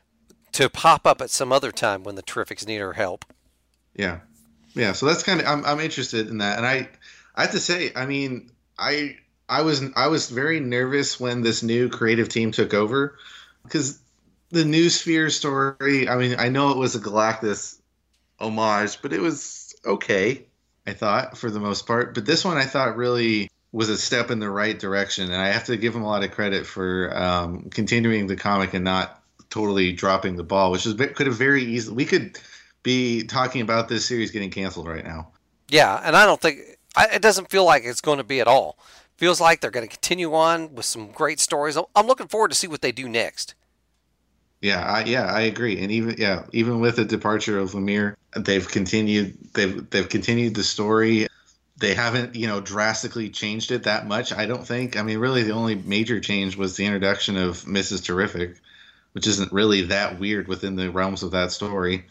to pop up at some other time when the Terrifics need her help. Yeah, yeah. So that's kind of I'm I'm interested in that, and I I have to say, I mean, I I was I was very nervous when this new creative team took over, because the Noosphere story, I mean, I know it was a Galactus homage, but it was okay, I thought, for the most part. But this one I thought really was a step in the right direction, and I have to give him a lot of credit for um, continuing the comic and not totally dropping the ball, which is could have very easily we could be talking about this series getting canceled right now. Yeah, and I don't think I, it doesn't feel like it's going to be at all. Feels like they're going to continue on with some great stories. I'm looking forward to see what they do next. Yeah, I, yeah, I agree. And even yeah, even with the departure of Lemire, they've continued they've they've continued the story. They haven't, you know, drastically changed it that much, I don't think. I mean, really, the only major change was the introduction of Missus Terrific, which isn't really that weird within the realms of that story.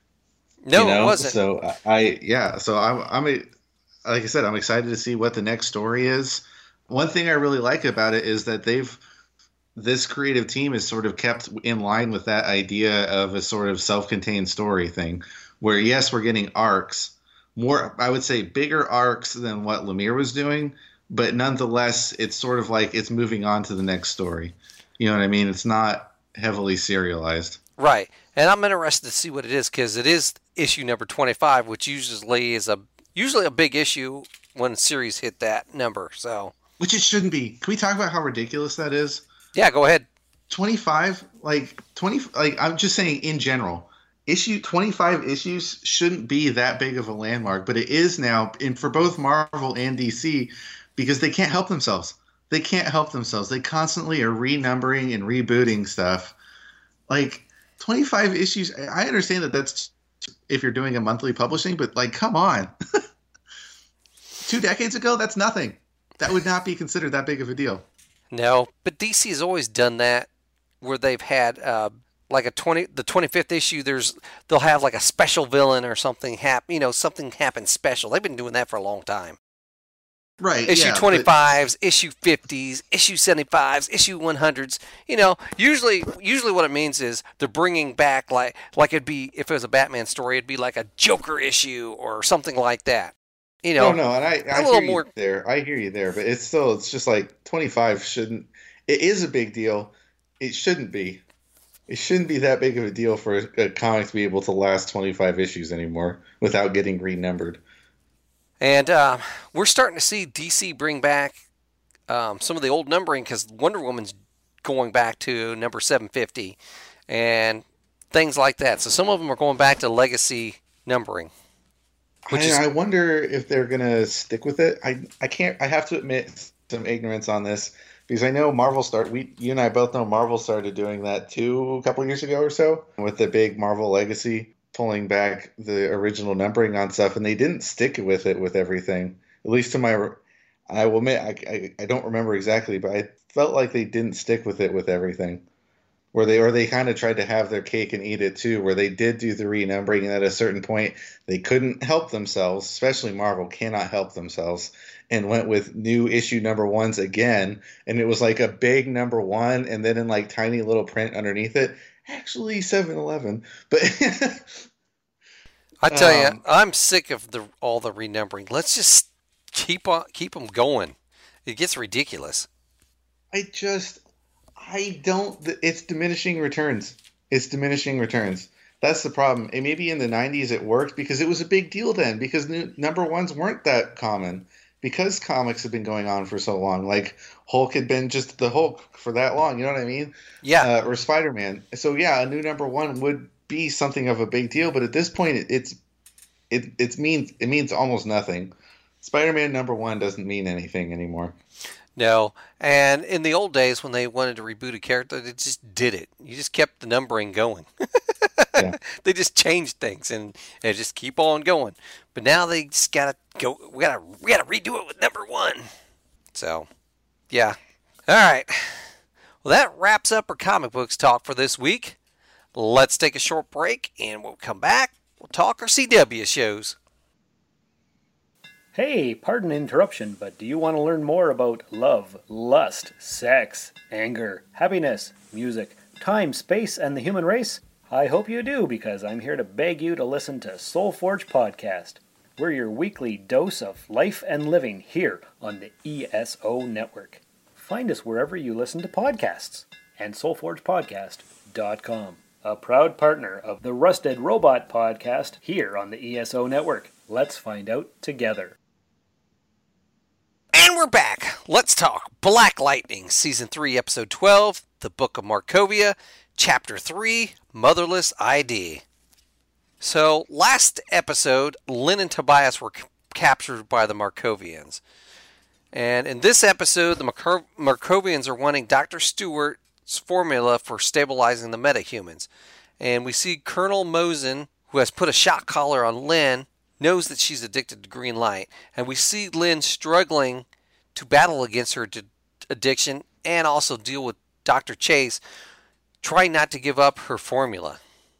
No, you know? It wasn't. So I, yeah, so I'm, I'm, a, like I said, I'm excited to see what the next story is. One thing I really like about it is that they've, this creative team is sort of kept in line with that idea of a sort of self-contained story thing, where yes, we're getting arcs. More, I would say, bigger arcs than what Lemire was doing, but nonetheless, it's sort of like it's moving on to the next story. You know what I mean? It's not heavily serialized. Right. And I'm interested to see what it is, because it is issue number twenty-five, which usually is a usually a big issue when series hit that number. So, which it shouldn't be. Can we talk about how ridiculous that is? Yeah, go ahead. twenty-five, like twenty, like I'm just saying in general. Issue twenty-five issues shouldn't be that big of a landmark, but it is now, and for both Marvel and D C, because they can't help themselves. They can't help themselves. They constantly are renumbering and rebooting stuff. Like twenty-five issues. I understand that that's if you're doing a monthly publishing, but like, come on. Two decades ago, that's nothing. That would not be considered that big of a deal. No, but D C has always done that, where they've had. Uh, Like a twenty, the twenty-fifth issue, there's they'll have like a special villain or something happen. You know, something happens special. They've been doing that for a long time. Right. Issue yeah, twenty-fives, but... issue fifties, issue seventy-fives, issue one hundreds. You know, usually, usually what it means is they're bringing back like like it'd be if it was a Batman story, it'd be like a Joker issue or something like that. You know, no, no, and I, I a hear little you more there. I hear you there, but it's still, it's just like twenty-five shouldn't. It is a big deal. It shouldn't be. It shouldn't be that big of a deal for a comic to be able to last twenty-five issues anymore without getting renumbered. And uh, we're starting to see D C bring back um, some of the old numbering because Wonder Woman's going back to number seven fifty and things like that. So some of them are going back to legacy numbering. Which I, is, I wonder if they're going to stick with it. I I can't. I have to admit some ignorance on this because I know Marvel started. We you and I both know Marvel started doing that too a couple years ago or so with the big Marvel Legacy, pulling back the original numbering on stuff, and they didn't stick with it with everything. At least to my, I will admit, I, I, I don't remember exactly, but I felt like they didn't stick with it with everything. Where they or they kind of tried to have their cake and eat it too, where they did do the renumbering, and at a certain point they couldn't help themselves, especially Marvel cannot help themselves, and went with new issue number ones again, and it was like a big number one, and then in like tiny little print underneath it, actually seven eleven. But I tell um, you, I'm sick of the all the renumbering. Let's just keep on keep them going. It gets ridiculous. I just. I don't. It's diminishing returns. It's diminishing returns. That's the problem. And maybe in the nineties it worked because it was a big deal then. Because new, number ones weren't that common. Because comics have been going on for so long. Like Hulk had been just the Hulk for that long. You know what I mean? Yeah. Uh, or Spider-Man. So yeah, a new number one would be something of a big deal. But at this point, it, it's it it means it means almost nothing. Spider-Man number one doesn't mean anything anymore. No, and in the old days when they wanted to reboot a character, they just did it. You just kept the numbering going. Yeah. They just changed things and, and just keep on going. But now they just gotta go. We gotta we gotta redo it with number one. So, yeah. All right. Well, that wraps up our comic books talk for this week. Let's take a short break, and we'll come back. We'll talk our C W shows. Hey, pardon the interruption, but do you want to learn more about love, lust, sex, anger, happiness, music, time, space, and the human race? I hope you do, because I'm here to beg you to listen to Soul Forge Podcast. We're your weekly dose of life and living here on the E S O Network. Find us wherever you listen to podcasts and soul forge podcast dot com. A proud partner of the Rusted Robot Podcast here on the E S O Network. Let's find out together. And we're back. Let's talk Black Lightning, Season three, Episode twelve, The Book of Markovia, Chapter three, Motherless I D. So, last episode, Lynn and Tobias were c- captured by the Markovians. And in this episode, the Marko- Markovians are wanting Doctor Stewart's formula for stabilizing the metahumans. And we see Colonel Mosen, who has put a shock collar on Lynn, knows that she's addicted to green light. And we see Lynn struggling to battle against her d- addiction and also deal with Doctor Chase, trying not to give up her formula.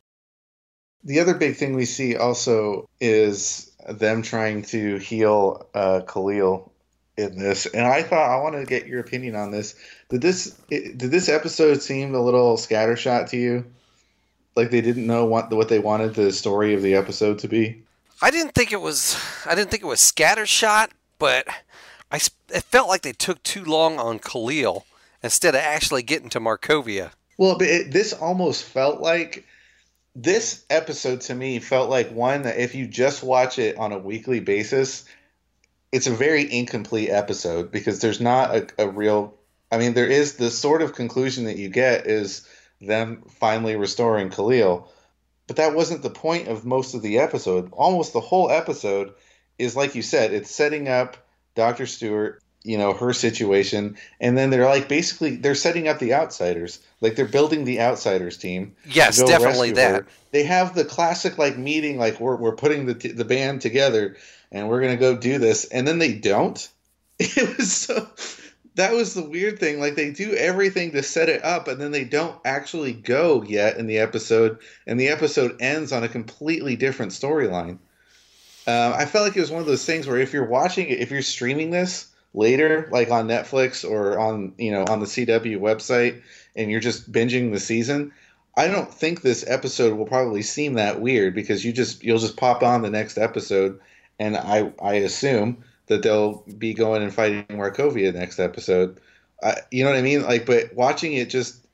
The other big thing we see also is them trying to heal uh, Khalil in this. And I thought, I wanted to get your opinion on this. Did this it, did this episode seem a little scattershot to you? Like they didn't know what, what they wanted the story of the episode to be? I didn't think it was. I didn't think it was scattershot, but I it felt like they took too long on Khalil instead of actually getting to Markovia. Well, but it, this almost felt like this episode to me felt like one that if you just watch it on a weekly basis, it's a very incomplete episode because there's not a, a real. I mean, there is the sort of conclusion that you get is them finally restoring Khalil. But that wasn't the point of most of the episode. Almost the whole episode is, like you said, it's setting up Doctor Stewart, you know, her situation. And then they're like, basically, they're setting up the Outsiders. Like, they're building the Outsiders team. Yes, to go definitely rescue her. that. They have the classic, like, meeting, like, we're, we're putting the, the band together and we're going to go do this. And then they don't. It was so... That was the weird thing. Like, they do everything to set it up, and then they don't actually go yet in the episode, and the episode ends on a completely different storyline. Uh, I felt like it was one of those things where if you're watching it, if you're streaming this later, like on Netflix or on, you know, on the C W website, and you're just binging the season, I don't think this episode will probably seem that weird because you just you'll just pop on the next episode, and I I assume that they'll be going and fighting Markovia next episode. Uh, you know what I mean? Like, but watching it just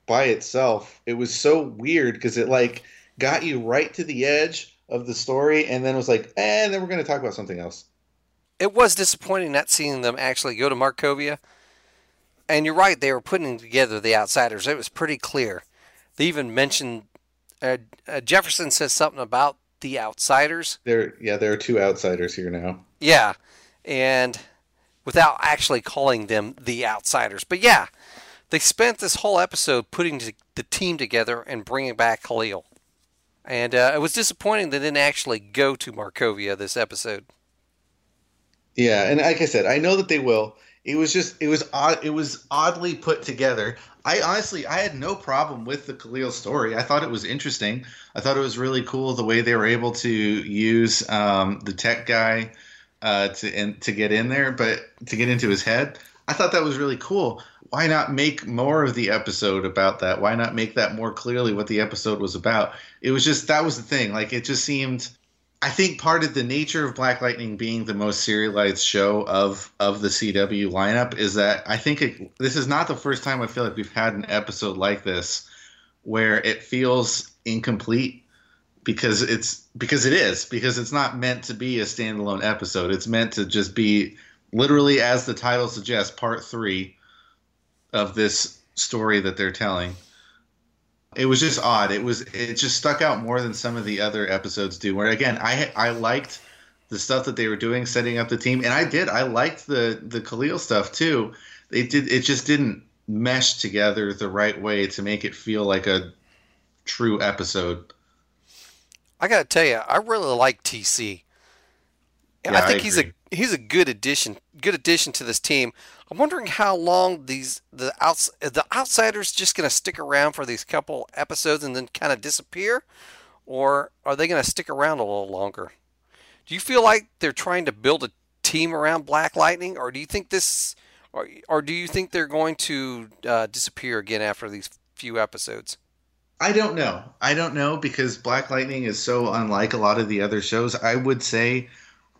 by itself. It was so weird because it like got you right to the edge of the story and then was like, eh, and then we're going to talk about something else. It was disappointing not seeing them actually go to Markovia. And you're right, they were putting together the Outsiders. It was pretty clear. They even mentioned, uh, uh, Jefferson says something about the Outsiders. There, yeah, there are two Outsiders here now. Yeah, and without actually calling them the Outsiders. But yeah, they spent this whole episode putting the team together and bringing back Khalil. And uh, it was disappointing they didn't actually go to Markovia this episode. Yeah, and like I said, I know that they will. It was just, it was odd. It was oddly put together. I honestly, I had no problem with the Khalil story. I thought it was interesting. I thought it was really cool the way they were able to use um, the tech guy uh, to in, to get in there, but to get into his head. I thought that was really cool. Why not make more of the episode about that? Why not make that more clearly what the episode was about? It was just, that was the thing. Like, it just seemed, I think part of the nature of Black Lightning being the most serialized show of, of the C W lineup is that I think it, this is not the first time I feel like we've had an episode like this where it feels incomplete because it's, because it is, because it's not meant to be a standalone episode. It's meant to just be literally, as the title suggests, part three of this story that they're telling. It was just odd. It was it just stuck out more than some of the other episodes do. Where again, I I liked the stuff that they were doing, setting up the team, and I did. I liked the the Khalil stuff too. It did. It just didn't mesh together the right way to make it feel like a true episode. I gotta tell you, I really like T C. And Yeah, I think I he's agree. a he's a good addition. Good addition to this team. I'm wondering how long these the outs the Outsiders just going to stick around for these couple episodes and then kind of disappear, or are they going to stick around a little longer? Do you feel like they're trying to build a team around Black Lightning, or do you think this, or or do you think they're going to uh, disappear again after these few episodes? I don't know. I don't know because Black Lightning is so unlike a lot of the other shows. I would say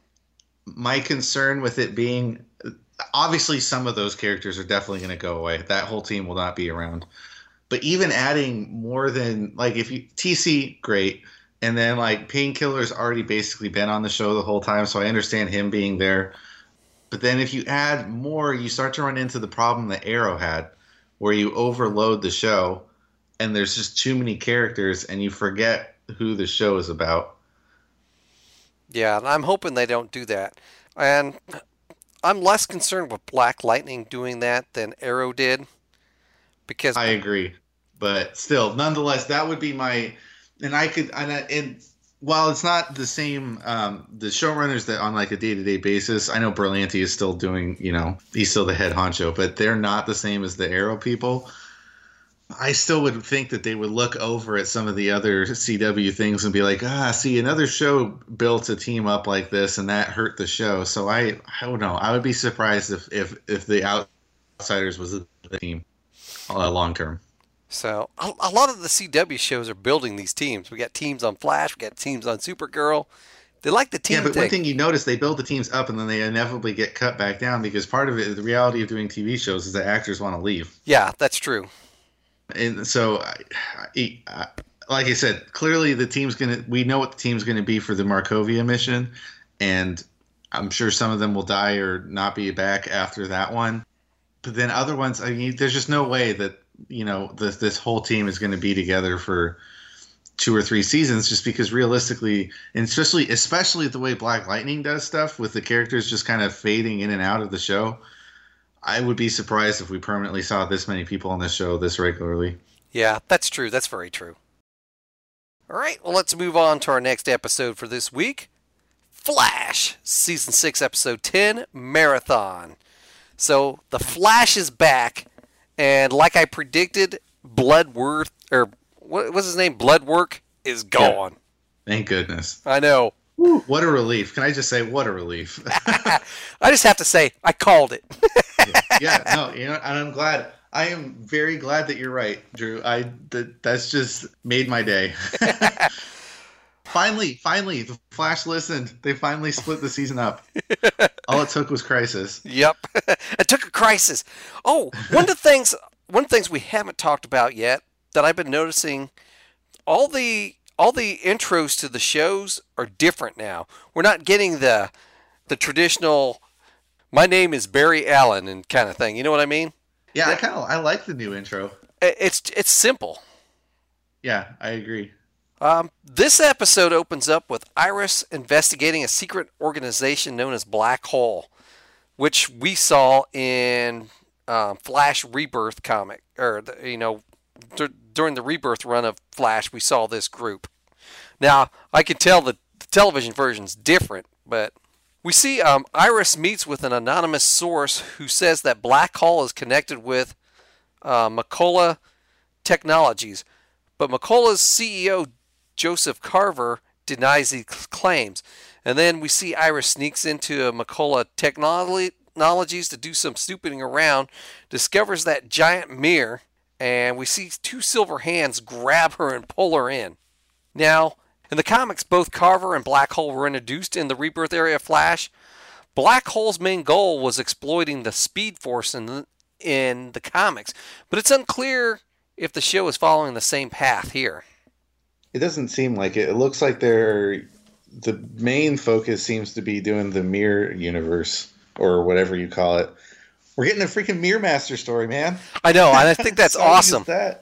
my concern with it being, obviously some of those characters are definitely going to go away. That whole team will not be around. But even adding more than, like, if you, T C, great. And then, like, Painkiller's already basically been on the show the whole time, so I understand him being there. But then if you add more, you start to run into the problem that Arrow had, where you overload the show, and there's just too many characters, and you forget who the show is about. Yeah, and I'm hoping they don't do that. And I'm less concerned with Black Lightning doing that than Arrow did. Because I agree. But still, nonetheless, that would be my... And I could... And, I, and while it's not the same... Um, the showrunners that on like a day-to-day basis, I know Berlanti is still doing, you know, he's still the head honcho, but they're not the same as the Arrow people. I still would think that they would look over at some of the other C W things and be like, ah, see, another show built a team up like this, and that hurt the show. So I, I don't know. I would be surprised if if, if the Outsiders was the team uh, long term. So a, a lot of the C W shows are building these teams. We got teams on Flash. We got teams on Supergirl. They like the team Yeah, but thing. one thing you notice, they build the teams up and then they inevitably get cut back down because part of it, the reality of doing T V shows is that actors want to leave. Yeah, that's true. And so, I, I, I, like I said, clearly the team's going to – we know what the team's going to be for the Markovia mission, and I'm sure some of them will die or not be back after that one. But then other ones, I mean, there's just no way that, you know, this, this whole team is going to be together for two or three seasons just because realistically – and especially, especially the way Black Lightning does stuff with the characters just kind of fading in and out of the show – I would be surprised if we permanently saw this many people on this show this regularly. Yeah, that's true. That's very true. All right, well, let's move on to our next episode for this week. Flash, Season six, Episode ten, Marathon. So, the Flash is back, and like I predicted, Bloodworth, or what was his name? Bloodwork is gone. Yeah. Thank goodness. I know. Woo, what a relief. Can I just say, what a relief. I just have to say, I called it. yeah, no, you know, and I'm glad. I am very glad that you're right, Drew. I that, that's just made my day. finally, finally, the Flash listened. They finally split the season up. All it took was Crisis. Yep. It took a crisis. Oh, one of the things one of the things we haven't talked about yet that I've been noticing, all the all the intros to the shows are different now. We're not getting the the traditional, my name is Barry Allen and kind of thing. You know what I mean? Yeah, I kind of I like the new intro. It's it's simple. Yeah, I agree. Um, this episode opens up with Iris investigating a secret organization known as Black Hole, which we saw in um, Flash Rebirth comic, or the, you know, d- during the Rebirth run of Flash, we saw this group. Now, I can tell that the television version's different, but we see um, Iris meets with an anonymous source who says that Black Hole is connected with uh, Macola Technologies, but Macola's C E O, Joseph Carver, denies these claims. And then we see Iris sneaks into Macola Technologies to do some snooping around, discovers that giant mirror, and we see two silver hands grab her and pull her in. Now, in the comics, both Carver and Black Hole were introduced in the Rebirth area of Flash. Black Hole's main goal was exploiting the Speed Force in the, in the comics, but it's unclear if the show is following the same path here. It doesn't seem like it. It looks like they're the main focus seems to be doing the Mirror universe or whatever you call it. We're getting a freaking Mirror Master story, man. I know, and I think that's awesome. That?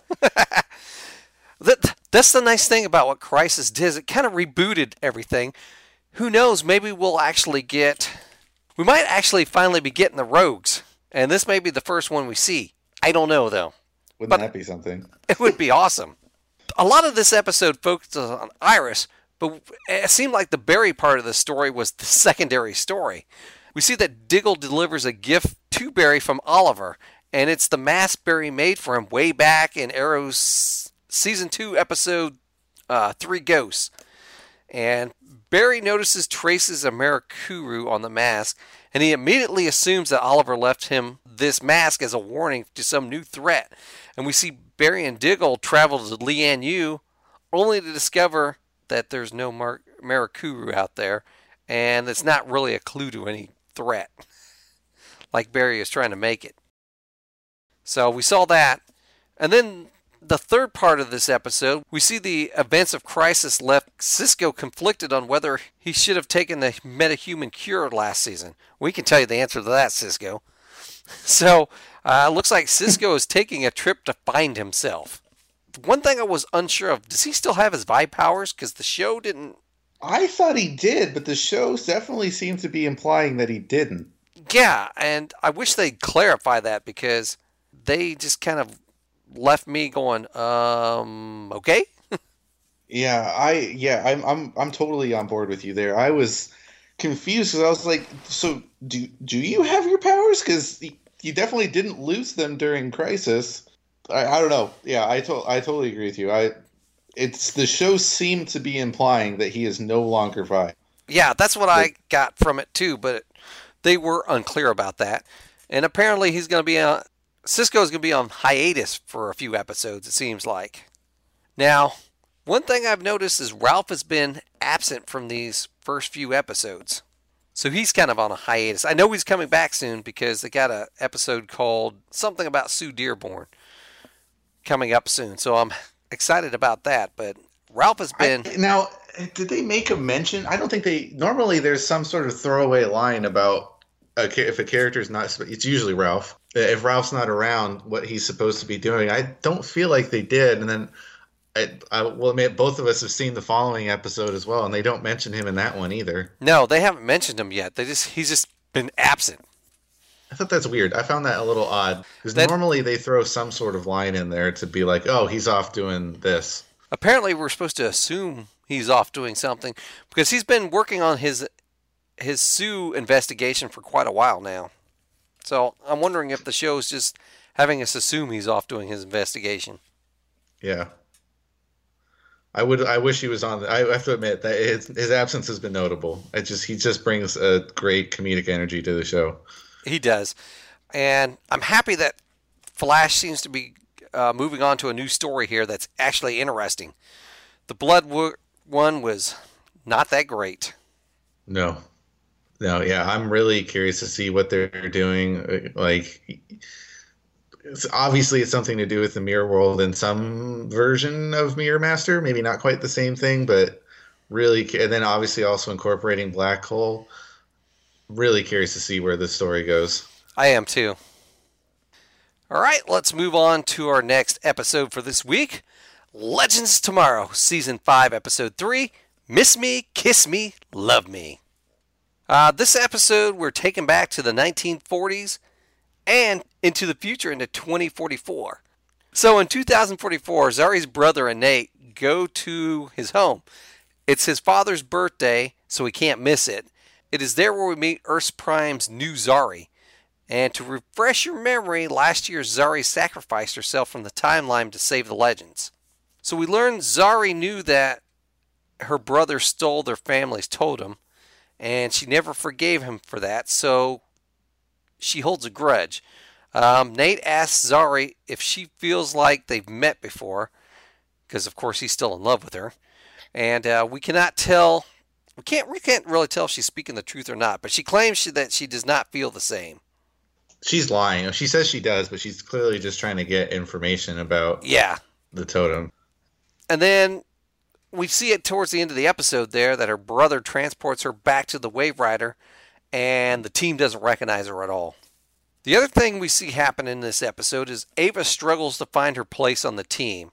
that that's the nice thing about what Crisis did. It kind of rebooted everything. Who knows? Maybe we'll actually get. We might actually finally be getting the Rogues, and this may be the first one we see. I don't know though. Wouldn't but that be something? It would be awesome. A lot of this episode focuses on Iris, but it seemed like the Barry part of the story was the secondary story. We see that Diggle delivers a gift to Barry from Oliver, and it's the mask Barry made for him way back in Arrow's Season two, Episode uh, three, Ghosts. And Barry notices traces of Mirakuru on the mask, and he immediately assumes that Oliver left him this mask as a warning to some new threat. And we see Barry and Diggle travel to Lian Yu, only to discover that there's no Mar- Mirakuru out there, and it's not really a clue to any threat, like Barry is trying to make it. So we saw that. And then the third part of this episode, we see the events of Crisis left Cisco conflicted on whether he should have taken the metahuman cure last season. We can tell you the answer to that, Cisco. So, uh, looks like Cisco is taking a trip to find himself. One thing I was unsure of, does he still have his vibe powers? Because the show didn't... I thought he did, but the show definitely seemed to be implying that he didn't. Yeah, and I wish they'd clarify that, because they just kind of left me going, um, okay? yeah, I yeah, I'm I'm I'm totally on board with you there. I was confused because I was like, so do do you have your powers? Because you definitely didn't lose them during Crisis. I, I don't know. Yeah, I to, I totally agree with you. I it's the show seemed to be implying that he is no longer Vi. Yeah, that's what I got from it too, but they were unclear about that. And apparently he's going to be on Cisco's going to be on hiatus for a few episodes, it seems like. Now, one thing I've noticed is Ralph has been absent from these first few episodes. So he's kind of on a hiatus. I know he's coming back soon because they got an episode called something about Sue Dearborn coming up soon. So I'm excited about that. But Ralph has been... I, now, did they make a mention? I don't think they... Normally there's some sort of throwaway line about a, if a character's not... It's usually Ralph. If Ralph's not around, what he's supposed to be doing. I don't feel like they did. And then, I, I will admit, both of us have seen the following episode as well, and they don't mention him in that one either. No, they haven't mentioned him yet. They just He's just been absent. I thought that's weird. I found that a little odd. Because normally they throw some sort of line in there to be like, oh, he's off doing this. Apparently we're supposed to assume he's off doing something, because he's been working on his his Sue investigation for quite a while now. So I'm wondering if the show's just having us assume he's off doing his investigation. Yeah. I would. I wish he was on. I have to admit that his, his absence has been notable. It just he just brings a great comedic energy to the show. He does, and I'm happy that Flash seems to be uh, moving on to a new story here that's actually interesting. The Blood wo- one was not that great. No. No, yeah, I'm really curious to see what they're doing. Like, it's, obviously it's something to do with the Mirror World and some version of Mirror Master. Maybe not quite the same thing, but really, and then obviously also incorporating Black Hole. Really curious to see where this story goes. I am too. All right, let's move on to our next episode for this week. Legends Tomorrow, Season five, Episode three, Miss Me, Kiss Me, Love Me. Uh, this episode, we're taken back to the nineteen forties and into the future into twenty forty-four. So in two thousand forty-four, Zari's brother and Nate go to his home. It's his father's birthday, so he can't miss it. It is there where we meet Earth Prime's new Zari. And to refresh your memory, last year Zari sacrificed herself from the timeline to save the Legends. So we learned Zari knew that her brother stole their family's totem, and she never forgave him for that, so she holds a grudge. Um, Nate asks Zari if she feels like they've met before, because of course he's still in love with her. And uh, we cannot tell, we can't, we can't really tell if she's speaking the truth or not, but she claims she, that she does not feel the same. She's lying. She says she does, but she's clearly just trying to get information about yeah. the totem. And then we see it towards the end of the episode there that her brother transports her back to the Wave Rider, and the team doesn't recognize her at all. The other thing we see happen in this episode is Ava struggles to find her place on the team.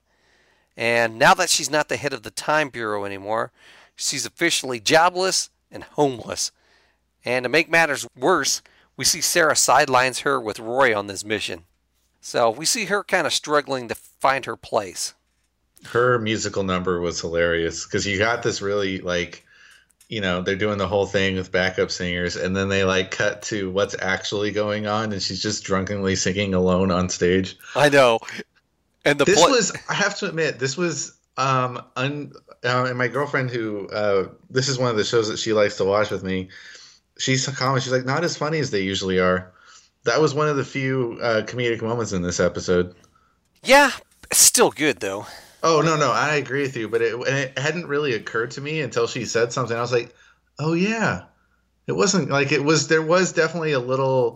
And now that she's not the head of the Time Bureau anymore, she's officially jobless and homeless. And to make matters worse, we see Sarah sidelines her with Roy on this mission. So we see her kind of struggling to find her place. Her musical number was hilarious because you got this really like, you know, they're doing the whole thing with backup singers, and then they like cut to what's actually going on, and she's just drunkenly singing alone on stage. I know. And the this pl- was, I have to admit, this was, um, un, uh, and my girlfriend who, uh, this is one of the shows that she likes to watch with me. She's a comic. She's like, not as funny as they usually are. That was one of the few uh, comedic moments in this episode. Yeah, it's still good though. Oh, no, no, I agree with you, but it, and it hadn't really occurred to me until she said something. I was like, oh, yeah. It wasn't like it was, there was definitely a little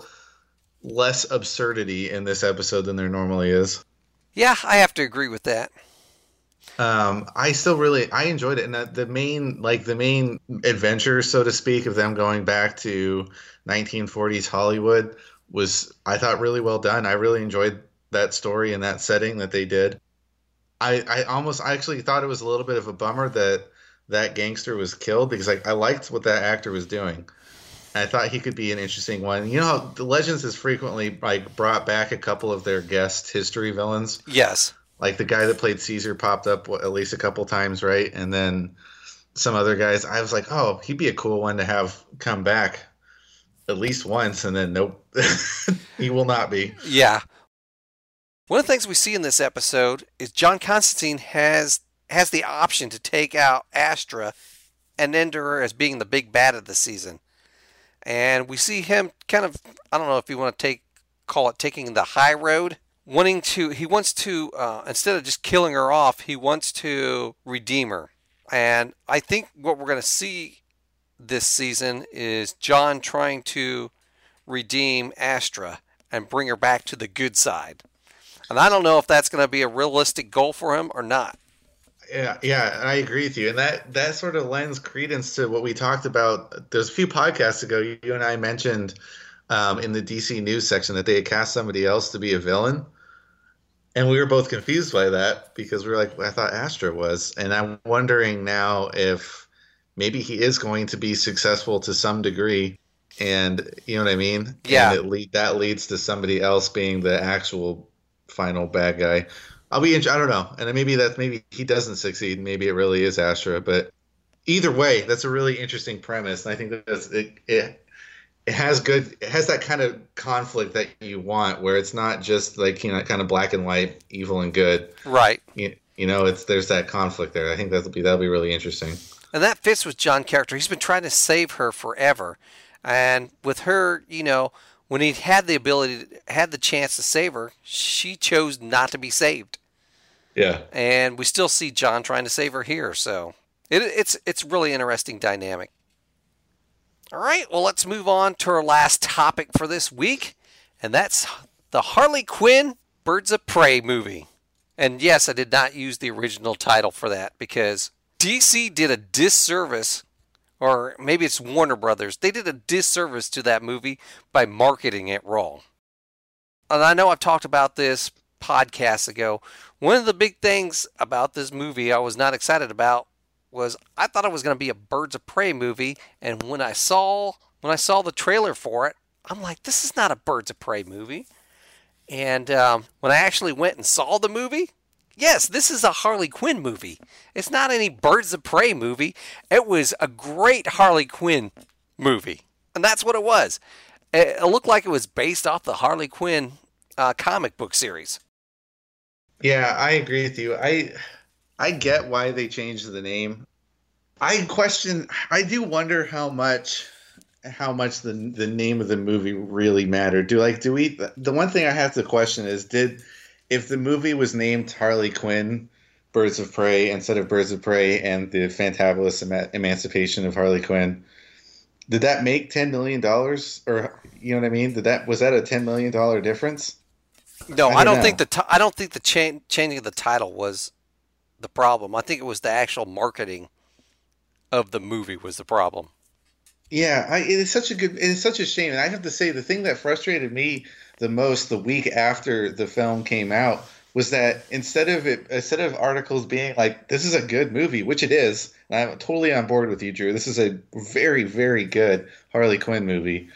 less absurdity in this episode than there normally is. Yeah, I have to agree with that. Um, I still really, I enjoyed it. And the, the main, like the main adventure, so to speak, of them going back to nineteen forties Hollywood was, I thought, really well done. I really enjoyed that story and that setting that they did. I, I almost, I actually thought it was a little bit of a bummer that that gangster was killed because like I liked what that actor was doing. And I thought he could be an interesting one. You know how the Legends has frequently like brought back a couple of their guest history villains? Yes. Like the guy that played Caesar popped up at least a couple times, right? And then some other guys. I was like, oh, he'd be a cool one to have come back at least once. And then nope, he will not be. Yeah. One of the things we see in this episode is John Constantine has has the option to take out Astra and enter her as being the big bad of the season. And we see him kind of, I don't know if you want to take call it taking the high road, wanting to, he wants to, uh, instead of just killing her off, he wants to redeem her. And I think what we're going to see this season is John trying to redeem Astra and bring her back to the good side. And I don't know if that's going to be a realistic goal for him or not. Yeah, yeah, I agree with you. And that, that sort of lends credence to what we talked about. There's a few podcasts ago, you and I mentioned um, in the D C News section that they had cast somebody else to be a villain. And we were both confused by that because we were like, well, I thought Astra was. And I'm wondering now if maybe he is going to be successful to some degree. And you know what I mean? Yeah. And it lead, that leads to somebody else being the actual final bad guy. I'll be, I don't know. And maybe that, maybe he doesn't succeed. Maybe it really is Astra, but either way, that's a really interesting premise. And I think that's, it, it, it has good, it has that kind of conflict that you want where it's not just like, you know, kind of black and white, evil and good. Right. You, you know, it's, there's that conflict there. I think that'll be, that'll be really interesting. And that fits with John's character. He's been trying to save her forever. And with her, you know, when he had the ability, had the chance to save her, she chose not to be saved. Yeah. And we still see John trying to save her here. So it, it's it's really interesting dynamic. All right, well, let's move on to our last topic for this week. And that's the Harley Quinn Birds of Prey movie. And yes, I did not use the original title for that because D C did a disservice, or maybe it's Warner Brothers. They did a disservice to that movie by marketing it wrong. And I know I've talked about this podcasts ago. One of the big things about this movie I was not excited about was I thought it was going to be a Birds of Prey movie, and when I saw when I saw the trailer for it, I'm like, this is not a Birds of Prey movie. And um, when I actually went and saw the movie, yes, this is a Harley Quinn movie. It's not any Birds of Prey movie. It was a great Harley Quinn movie, and that's what it was. It looked like it was based off the Harley Quinn uh, comic book series. Yeah, I agree with you. I I get why they changed the name. I question. I do wonder how much how much the the name of the movie really mattered. Do like do we? The one thing I have to question is did if the movie was named Harley Quinn, Birds of Prey instead of Birds of Prey and the Fantabulous Eman- Emancipation of Harley Quinn, did that make ten million dollars? Or you know what I mean? Did that was that a ten million dollar difference? No, I don't, I don't think the t- I don't think the cha- changing of the title was the problem. I think it was the actual marketing of the movie was the problem. Yeah, I, it is such a good. It is such a shame, and I have to say the thing that frustrated me the most the week after the film came out was that instead of it, instead of articles being like, "This is a good movie," which it is, and I'm totally on board with you, Drew. This is a very, very good Harley Quinn movie.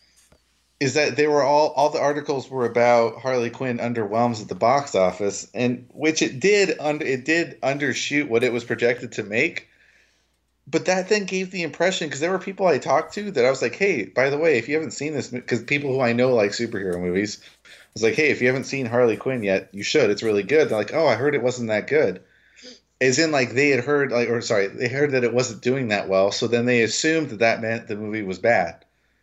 Is that they were all all the articles were about Harley Quinn underwhelms at the box office, and which it did under it did undershoot what it was projected to make. But that then gave the impression, because there were people I talked to that I was like, hey, by the way, if you haven't seen this, because people who I know like superhero movies, I was like, hey, if you haven't seen Harley Quinn yet, you should. It's really good. They're like, oh, I heard it wasn't that good. As in, like, they had heard, like, or sorry, they heard that it wasn't doing that well, so then they assumed that that meant the movie was bad.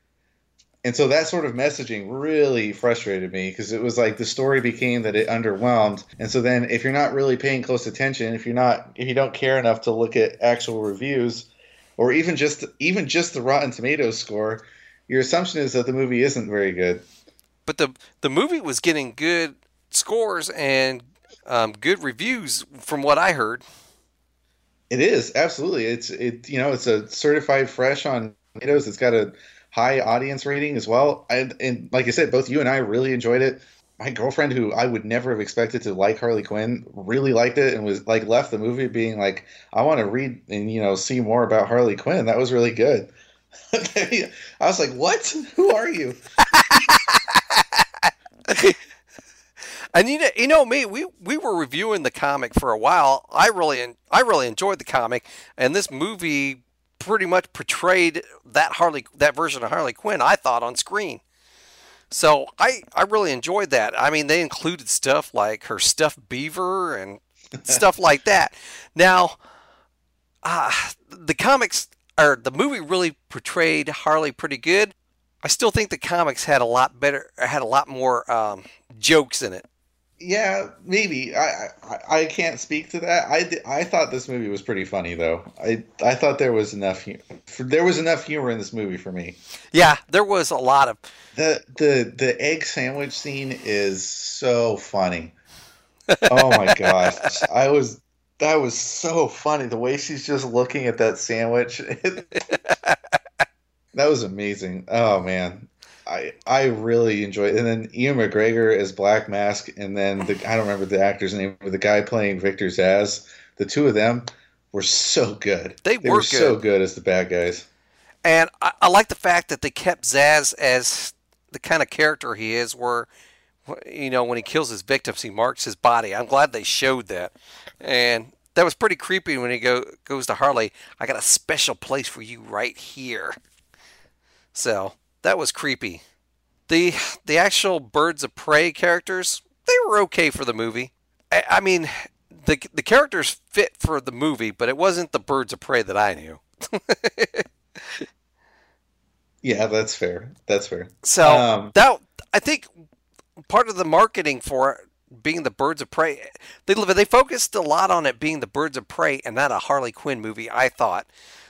And so that sort of messaging really frustrated me because it was like the story became that it underwhelmed. And so then if you're not really paying close attention, if you're not, if you don't care enough to look at actual reviews or even just, even just the Rotten Tomatoes score, your assumption is that the movie isn't very good. But the, the movie was getting good scores and um, good reviews from what I heard. It is. Absolutely. It's, it, you know, it's a certified fresh on Tomatoes. It's got a high audience rating as well. And, and like I said, both you and I really enjoyed it. My girlfriend, who I would never have expected to like Harley Quinn, really liked it and was like left the movie being like, I want to read and, you know, see more about Harley Quinn. That was really good. I was like, what? Who are you? And you know, you know me, we, we were reviewing the comic for a while. I really I really enjoyed the comic, and this movie pretty much portrayed that Harley that version of Harley Quinn, I thought, on screen. So I, I really enjoyed that. I mean, they included stuff like her stuffed beaver and stuff like that. Now, uh, the comics or the movie really portrayed Harley pretty good. I still think the comics had a lot better, had a lot more um, jokes in it. Yeah, maybe. I, I I can't speak to that. I, I thought this movie was pretty funny though. I I thought there was enough there was enough humor in this movie for me. Yeah, there was a lot of the the the egg sandwich scene is so funny. Oh my gosh, I was that was so funny. The way she's just looking at that sandwich, that was amazing. Oh man. I I really enjoyed it. And then Ian McGregor as Black Mask, and then the, I don't remember the actor's name, but the guy playing Victor Zsasz. The two of them were so good. They, they were, were good. so good as the bad guys. And I, I like the fact that they kept Zsasz as the kind of character he is, where, you know, when he kills his victims, he marks his body. I'm glad they showed that. And that was pretty creepy when he go goes to Harley. I got a special place for you right here. So that was creepy. The the actual Birds of Prey characters, they were okay for the movie. I, I mean, the the characters fit for the movie, but it wasn't the Birds of Prey that I knew. Yeah, that's fair. That's fair. So um, that I think part of the marketing for it being the Birds of Prey, they they focused a lot on it being the Birds of Prey and not a Harley Quinn movie, I thought.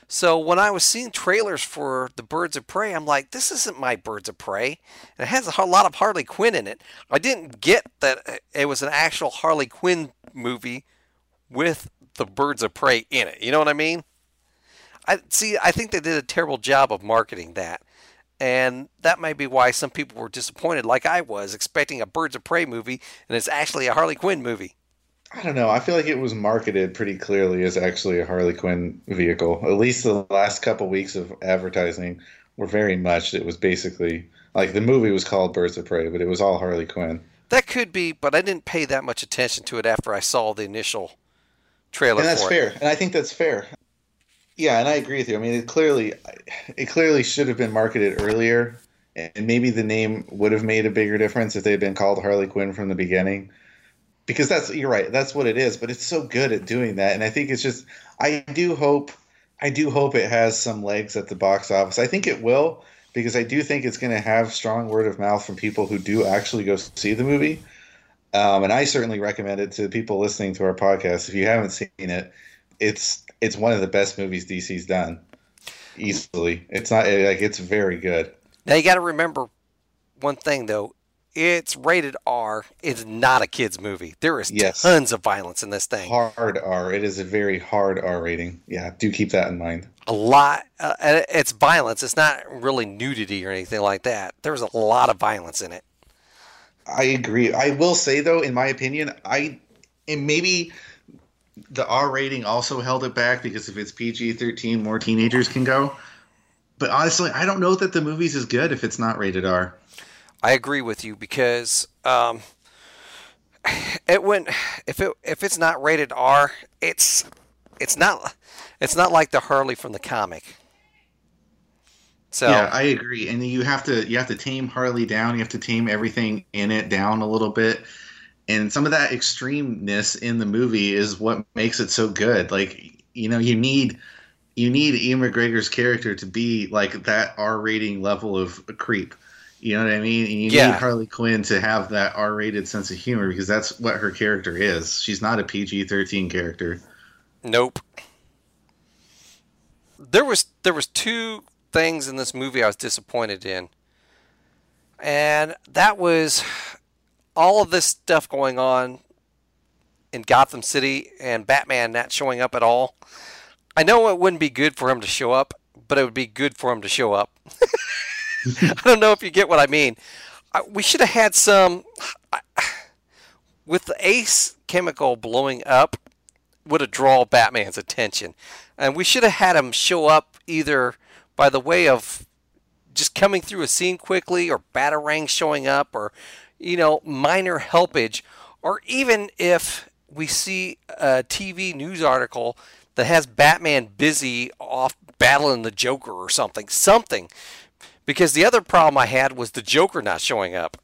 So when I was seeing trailers for the Birds of Prey, I'm like, this isn't my Birds of Prey. And it has a lot of Harley Quinn in it. I didn't get that it was an actual Harley Quinn movie with the Birds of Prey in it. You know what I mean? I see. I think they did a terrible job of marketing that. And that may be why some people were disappointed, like I was, expecting a Birds of Prey movie, and it's actually a Harley Quinn movie. I don't know. I feel like it was marketed pretty clearly as actually a Harley Quinn vehicle. At least the last couple weeks of advertising were very much. It was basically like the movie was called Birds of Prey, but it was all Harley Quinn. That could be, but I didn't pay that much attention to it after I saw the initial trailer. And that's for fair. it. And I think that's fair. Yeah, and I agree with you. I mean, it clearly, it clearly should have been marketed earlier, and maybe the name would have made a bigger difference if they had been called Harley Quinn from the beginning. Because that's, you're right, that's what it is. But it's so good at doing that, and I think it's just, I do hope, I do hope it has some legs at the box office. I think it will, because I do think it's going to have strong word of mouth from people who do actually go see the movie. Um, and I certainly recommend it to people listening to our podcast. If you haven't seen it, it's it's one of the best movies D C's done, easily. It's not like it's very good. Now you got to remember one thing though. It's rated R. It's not a kids movie. There is Yes. tons of violence in this thing. Hard R. It is a very hard R rating. Yeah, do keep that in mind. A lot. Uh, and it's violence. It's not really nudity or anything like that. There's a lot of violence in it. I agree. I will say though, in my opinion, I and maybe the R rating also held it back because if it's P G thirteen, more teenagers can go. But honestly, I don't know that the movie's as good if it's not rated R. I agree with you because um, it went if it if it's not rated R, it's it's not it's not like the Harley from the comic. So yeah, I agree. And you have to you have to tame Harley down. You have to tame everything in it down a little bit. And some of that extremeness in the movie is what makes it so good. Like, you know, you need you need Ian McGregor's character to be like that R rating level of a creep. You know what I mean? And you Yeah. need Harley Quinn to have that R rated sense of humor because that's what her character is. She's not a P G thirteen character. Nope. There was there was two things in this movie I was disappointed in. And that was all of this stuff going on in Gotham City and Batman not showing up at all. I know it wouldn't be good for him to show up, but it would be good for him to show up. I don't know if you get what I mean. I, we should have had some... I, with the Ace chemical blowing up, would have drawn Batman's attention. And we should have had him show up either by the way of just coming through a scene quickly or Batarang showing up or, you know, minor helpage. Or even if we see a T V news article that has Batman busy off battling the Joker or something. Something. Because the other problem I had was the Joker not showing up.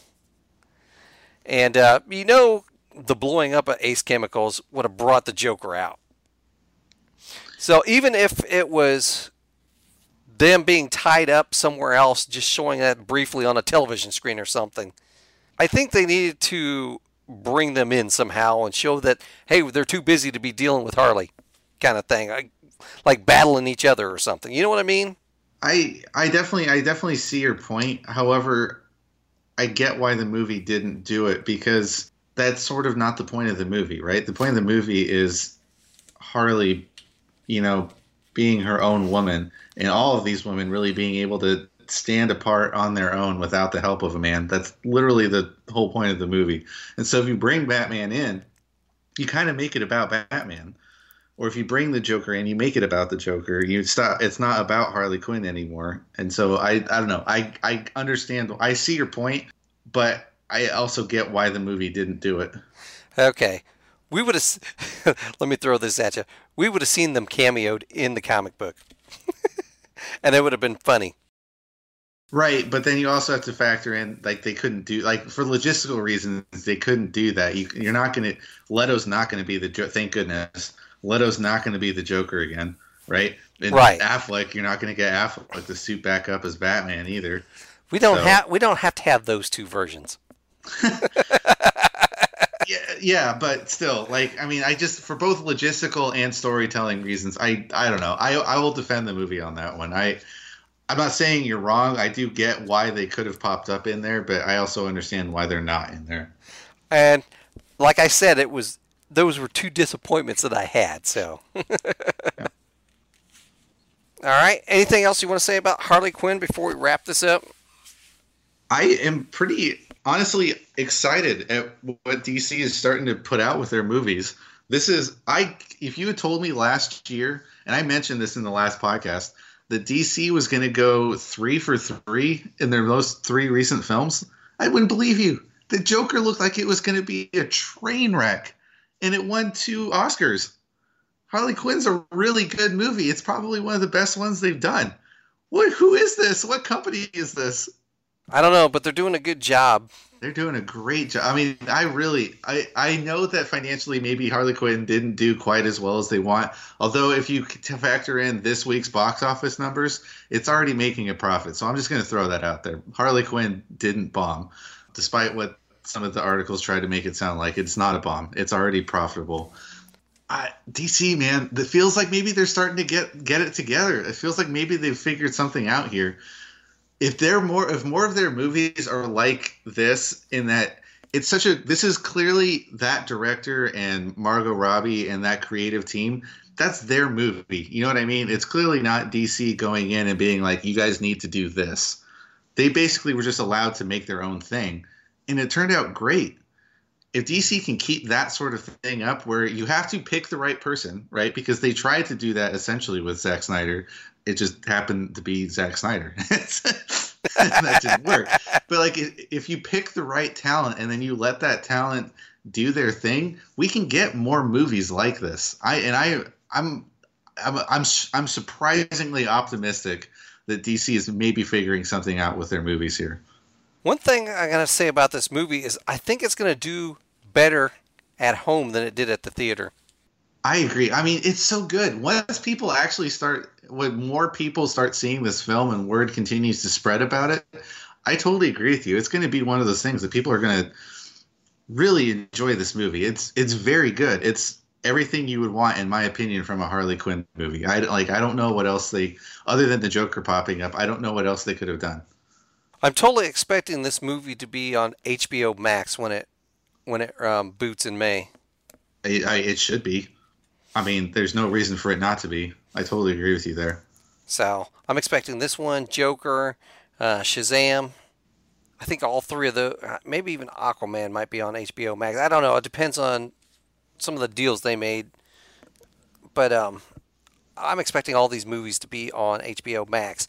And, uh, you know, the blowing up of Ace Chemicals would have brought the Joker out. So even if it was them being tied up somewhere else, just showing that briefly on a television screen or something, I think they needed to bring them in somehow and show that, hey, they're too busy to be dealing with Harley kind of thing. Like, like battling each other or something. You know what I mean? I I definitely I definitely see your point. However, I get why the movie didn't do it because that's sort of not the point of the movie, right? The point of the movie is Harley, you know, being her own woman and all of these women really being able to stand apart on their own without the help of a man. That's literally the whole point of the movie. And so if you bring Batman in, you kind of make it about Batman. Or if you bring the Joker in, you make it about the Joker. You stop. It's not about Harley Quinn anymore. And so I, I don't know. I, I understand. I see your point, but I also get why the movie didn't do it. Okay. We would have, let me throw this at you. We would have seen them cameoed in the comic book. And it would have been funny. Right, but then you also have to factor in, like, they couldn't do, like, for logistical reasons, they couldn't do that. You, you're not going to, Leto's not going to be the, thank goodness, Leto's not going to be the Joker again, right? And right. Affleck, you're not going to get Affleck to suit back up as Batman either. We don't so. have, we don't have to have those two versions. Yeah, yeah, but still, like, I mean, I just for both logistical and storytelling reasons, I I don't know. I I will defend the movie on that one. I I'm not saying you're wrong. I do get why they could have popped up in there, but I also understand why they're not in there. And like I said, it was those were two disappointments that I had. So, Yeah. All right. Anything else you want to say about Harley Quinn before we wrap this up? I am pretty honestly excited at what D C is starting to put out with their movies. This is I if you had told me last year, and I mentioned this in the last podcast, that D C was going to go three for three in their most three recent films, I wouldn't believe you. The Joker looked like it was going to be a train wreck, and it won two Oscars. Harley Quinn's a really good movie. It's probably one of the best ones they've done. What? Who is this? What company is this? I don't know, but they're doing a good job. They're doing a great job. I mean, I really, I, I know that financially maybe Harley Quinn didn't do quite as well as they want. Although if you factor in this week's box office numbers, it's already making a profit. So I'm just going to throw that out there. Harley Quinn didn't bomb, despite what some of the articles tried to make it sound like. It's not a bomb. It's already profitable. I, D C, man, it feels like maybe they're starting to get get it together. It feels like maybe they've figured something out here. If they're more, if more of their movies are like this, in that it's such a, this is clearly that director and Margot Robbie and that creative team. That's their movie. You know what I mean? It's clearly not D C going in and being like, you guys need to do this. They basically were just allowed to make their own thing, and it turned out great. If D C can keep that sort of thing up, where you have to pick the right person, right? Because they tried to do that essentially with Zack Snyder. It just happened to be Zack Snyder. That didn't work. But like, if you pick the right talent and then you let that talent do their thing, we can get more movies like this. I and I, I'm, I'm, I'm, I'm surprisingly optimistic that D C is maybe figuring something out with their movies here. One thing I gotta say about this movie is I think it's gonna do better at home than it did at the theater. I agree. I mean, it's so good. Once people actually start, when more people start seeing this film and word continues to spread about it, I totally agree with you. It's going to be one of those things that people are going to really enjoy this movie. It's it's very good. It's everything you would want, in my opinion, from a Harley Quinn movie. I like. I don't know what else they, other than the Joker popping up, I don't know what else they could have done. I'm totally expecting this movie to be on H B O Max when it when it um, boots in May. I, I, it should be. I mean, there's no reason for it not to be. I totally agree with you there. So I'm expecting this one, Joker, uh, Shazam. I think all three of the, maybe even Aquaman might be on H B O Max. I don't know. It depends on some of the deals they made. But um, I'm expecting all these movies to be on H B O Max.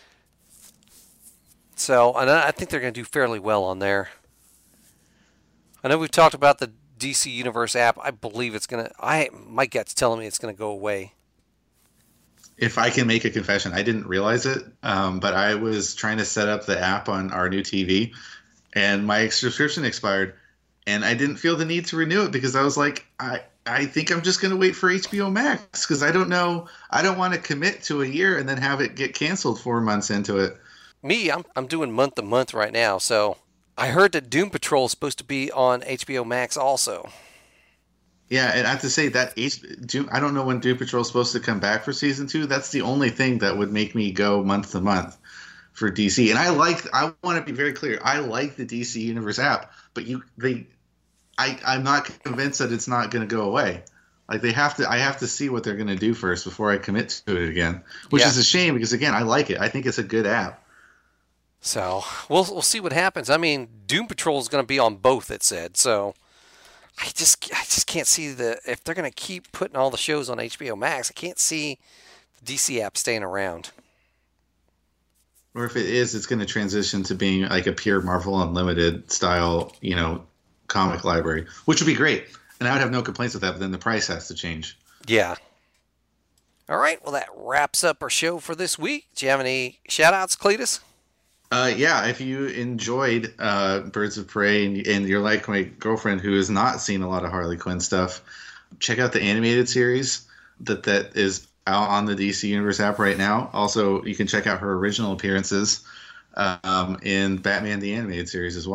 So, and I think they're going to do fairly well on there. I know we've talked about the D C Universe app. I believe it's going to, I my gut's telling me it's going to go away. If I can make a confession, I didn't realize it, um, but I was trying to set up the app on our new T V, and my subscription expired, and I didn't feel the need to renew it because I was like, I, I think I'm just going to wait for H B O Max because I don't know, I don't want to commit to a year and then have it get canceled four months into it. Me, I'm I'm doing month to month right now, so I heard that Doom Patrol is supposed to be on H B O Max also. Yeah, and I have to say that H- Doom, I don't know when Doom Patrol is supposed to come back for season two. That's the only thing that would make me go month to month for D C. And I like, I want to be very clear, I like the D C Universe app, but you, they, I, I'm not convinced that it's not going to go away. Like they have to, I have to see what they're going to do first before I commit to it again, which Yeah. is a shame because again, I like it. I think it's a good app. So we'll we'll see what happens. I mean, Doom Patrol is going to be on both. It said so. I just I just can't see the if they're going to keep putting all the shows on H B O Max. I can't see the D C app staying around. Or if it is, it's going to transition to being like a pure Marvel Unlimited style, you know, comic library, which would be great. And I would have no complaints with that, but then the price has to change. Yeah. All right. Well, that wraps up our show for this week. Do you have any shout-outs, Cletus? Uh, yeah, if you enjoyed uh, Birds of Prey and, and you're like my girlfriend who has not seen a lot of Harley Quinn stuff, check out the animated series that that is out on the D C Universe app right now. Also, you can check out her original appearances um, in Batman the Animated Series as well.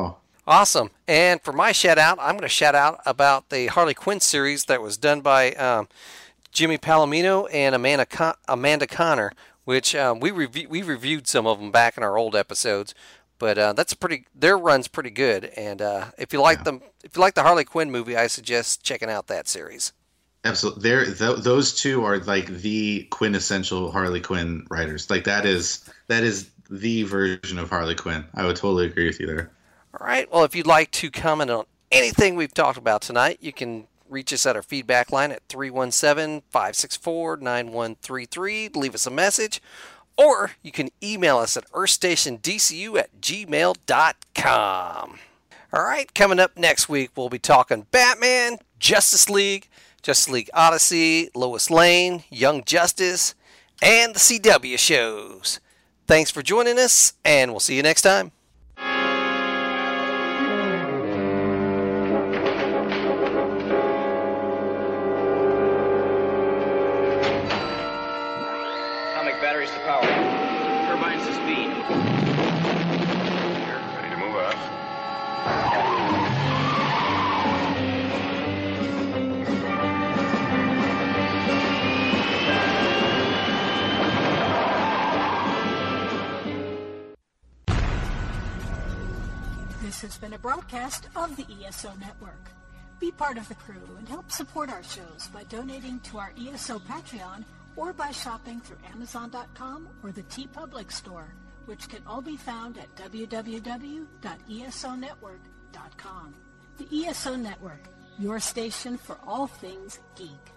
Awesome. And for my shout out, I'm going to shout out about the Harley Quinn series that was done by um, Jimmy Palomino and Amanda Con- Amanda Connor, which um, we rev- we reviewed some of them back in our old episodes. But uh, that's pretty. Their run's pretty good. And uh, if you like yeah. them, if you like the Harley Quinn movie, I suggest checking out that series. Absolutely. There, th- those two are like the quintessential Harley Quinn writers. Like that is that is the version of Harley Quinn. I would totally agree with you there. All right. Well, if you'd like to comment on anything we've talked about tonight, you can reach us at our feedback line at three one seven, five six four, nine one three three. Leave us a message. Or you can email us at earthstationdcu at gmail dot com. All right. Coming up next week, we'll be talking Batman, Justice League, Justice League Odyssey, Lois Lane, Young Justice, and the C W shows. Thanks for joining us, and we'll see you next time. Batteries to power. Turbines to speed. Here, ready to move out. This has been a broadcast of the E S O Network. Be part of the crew and help support our shows by donating to our E S O Patreon or by shopping through Amazon dot com or the TeePublic store, which can all be found at w w w dot e s o network dot com. The E S O Network, your station for all things geek.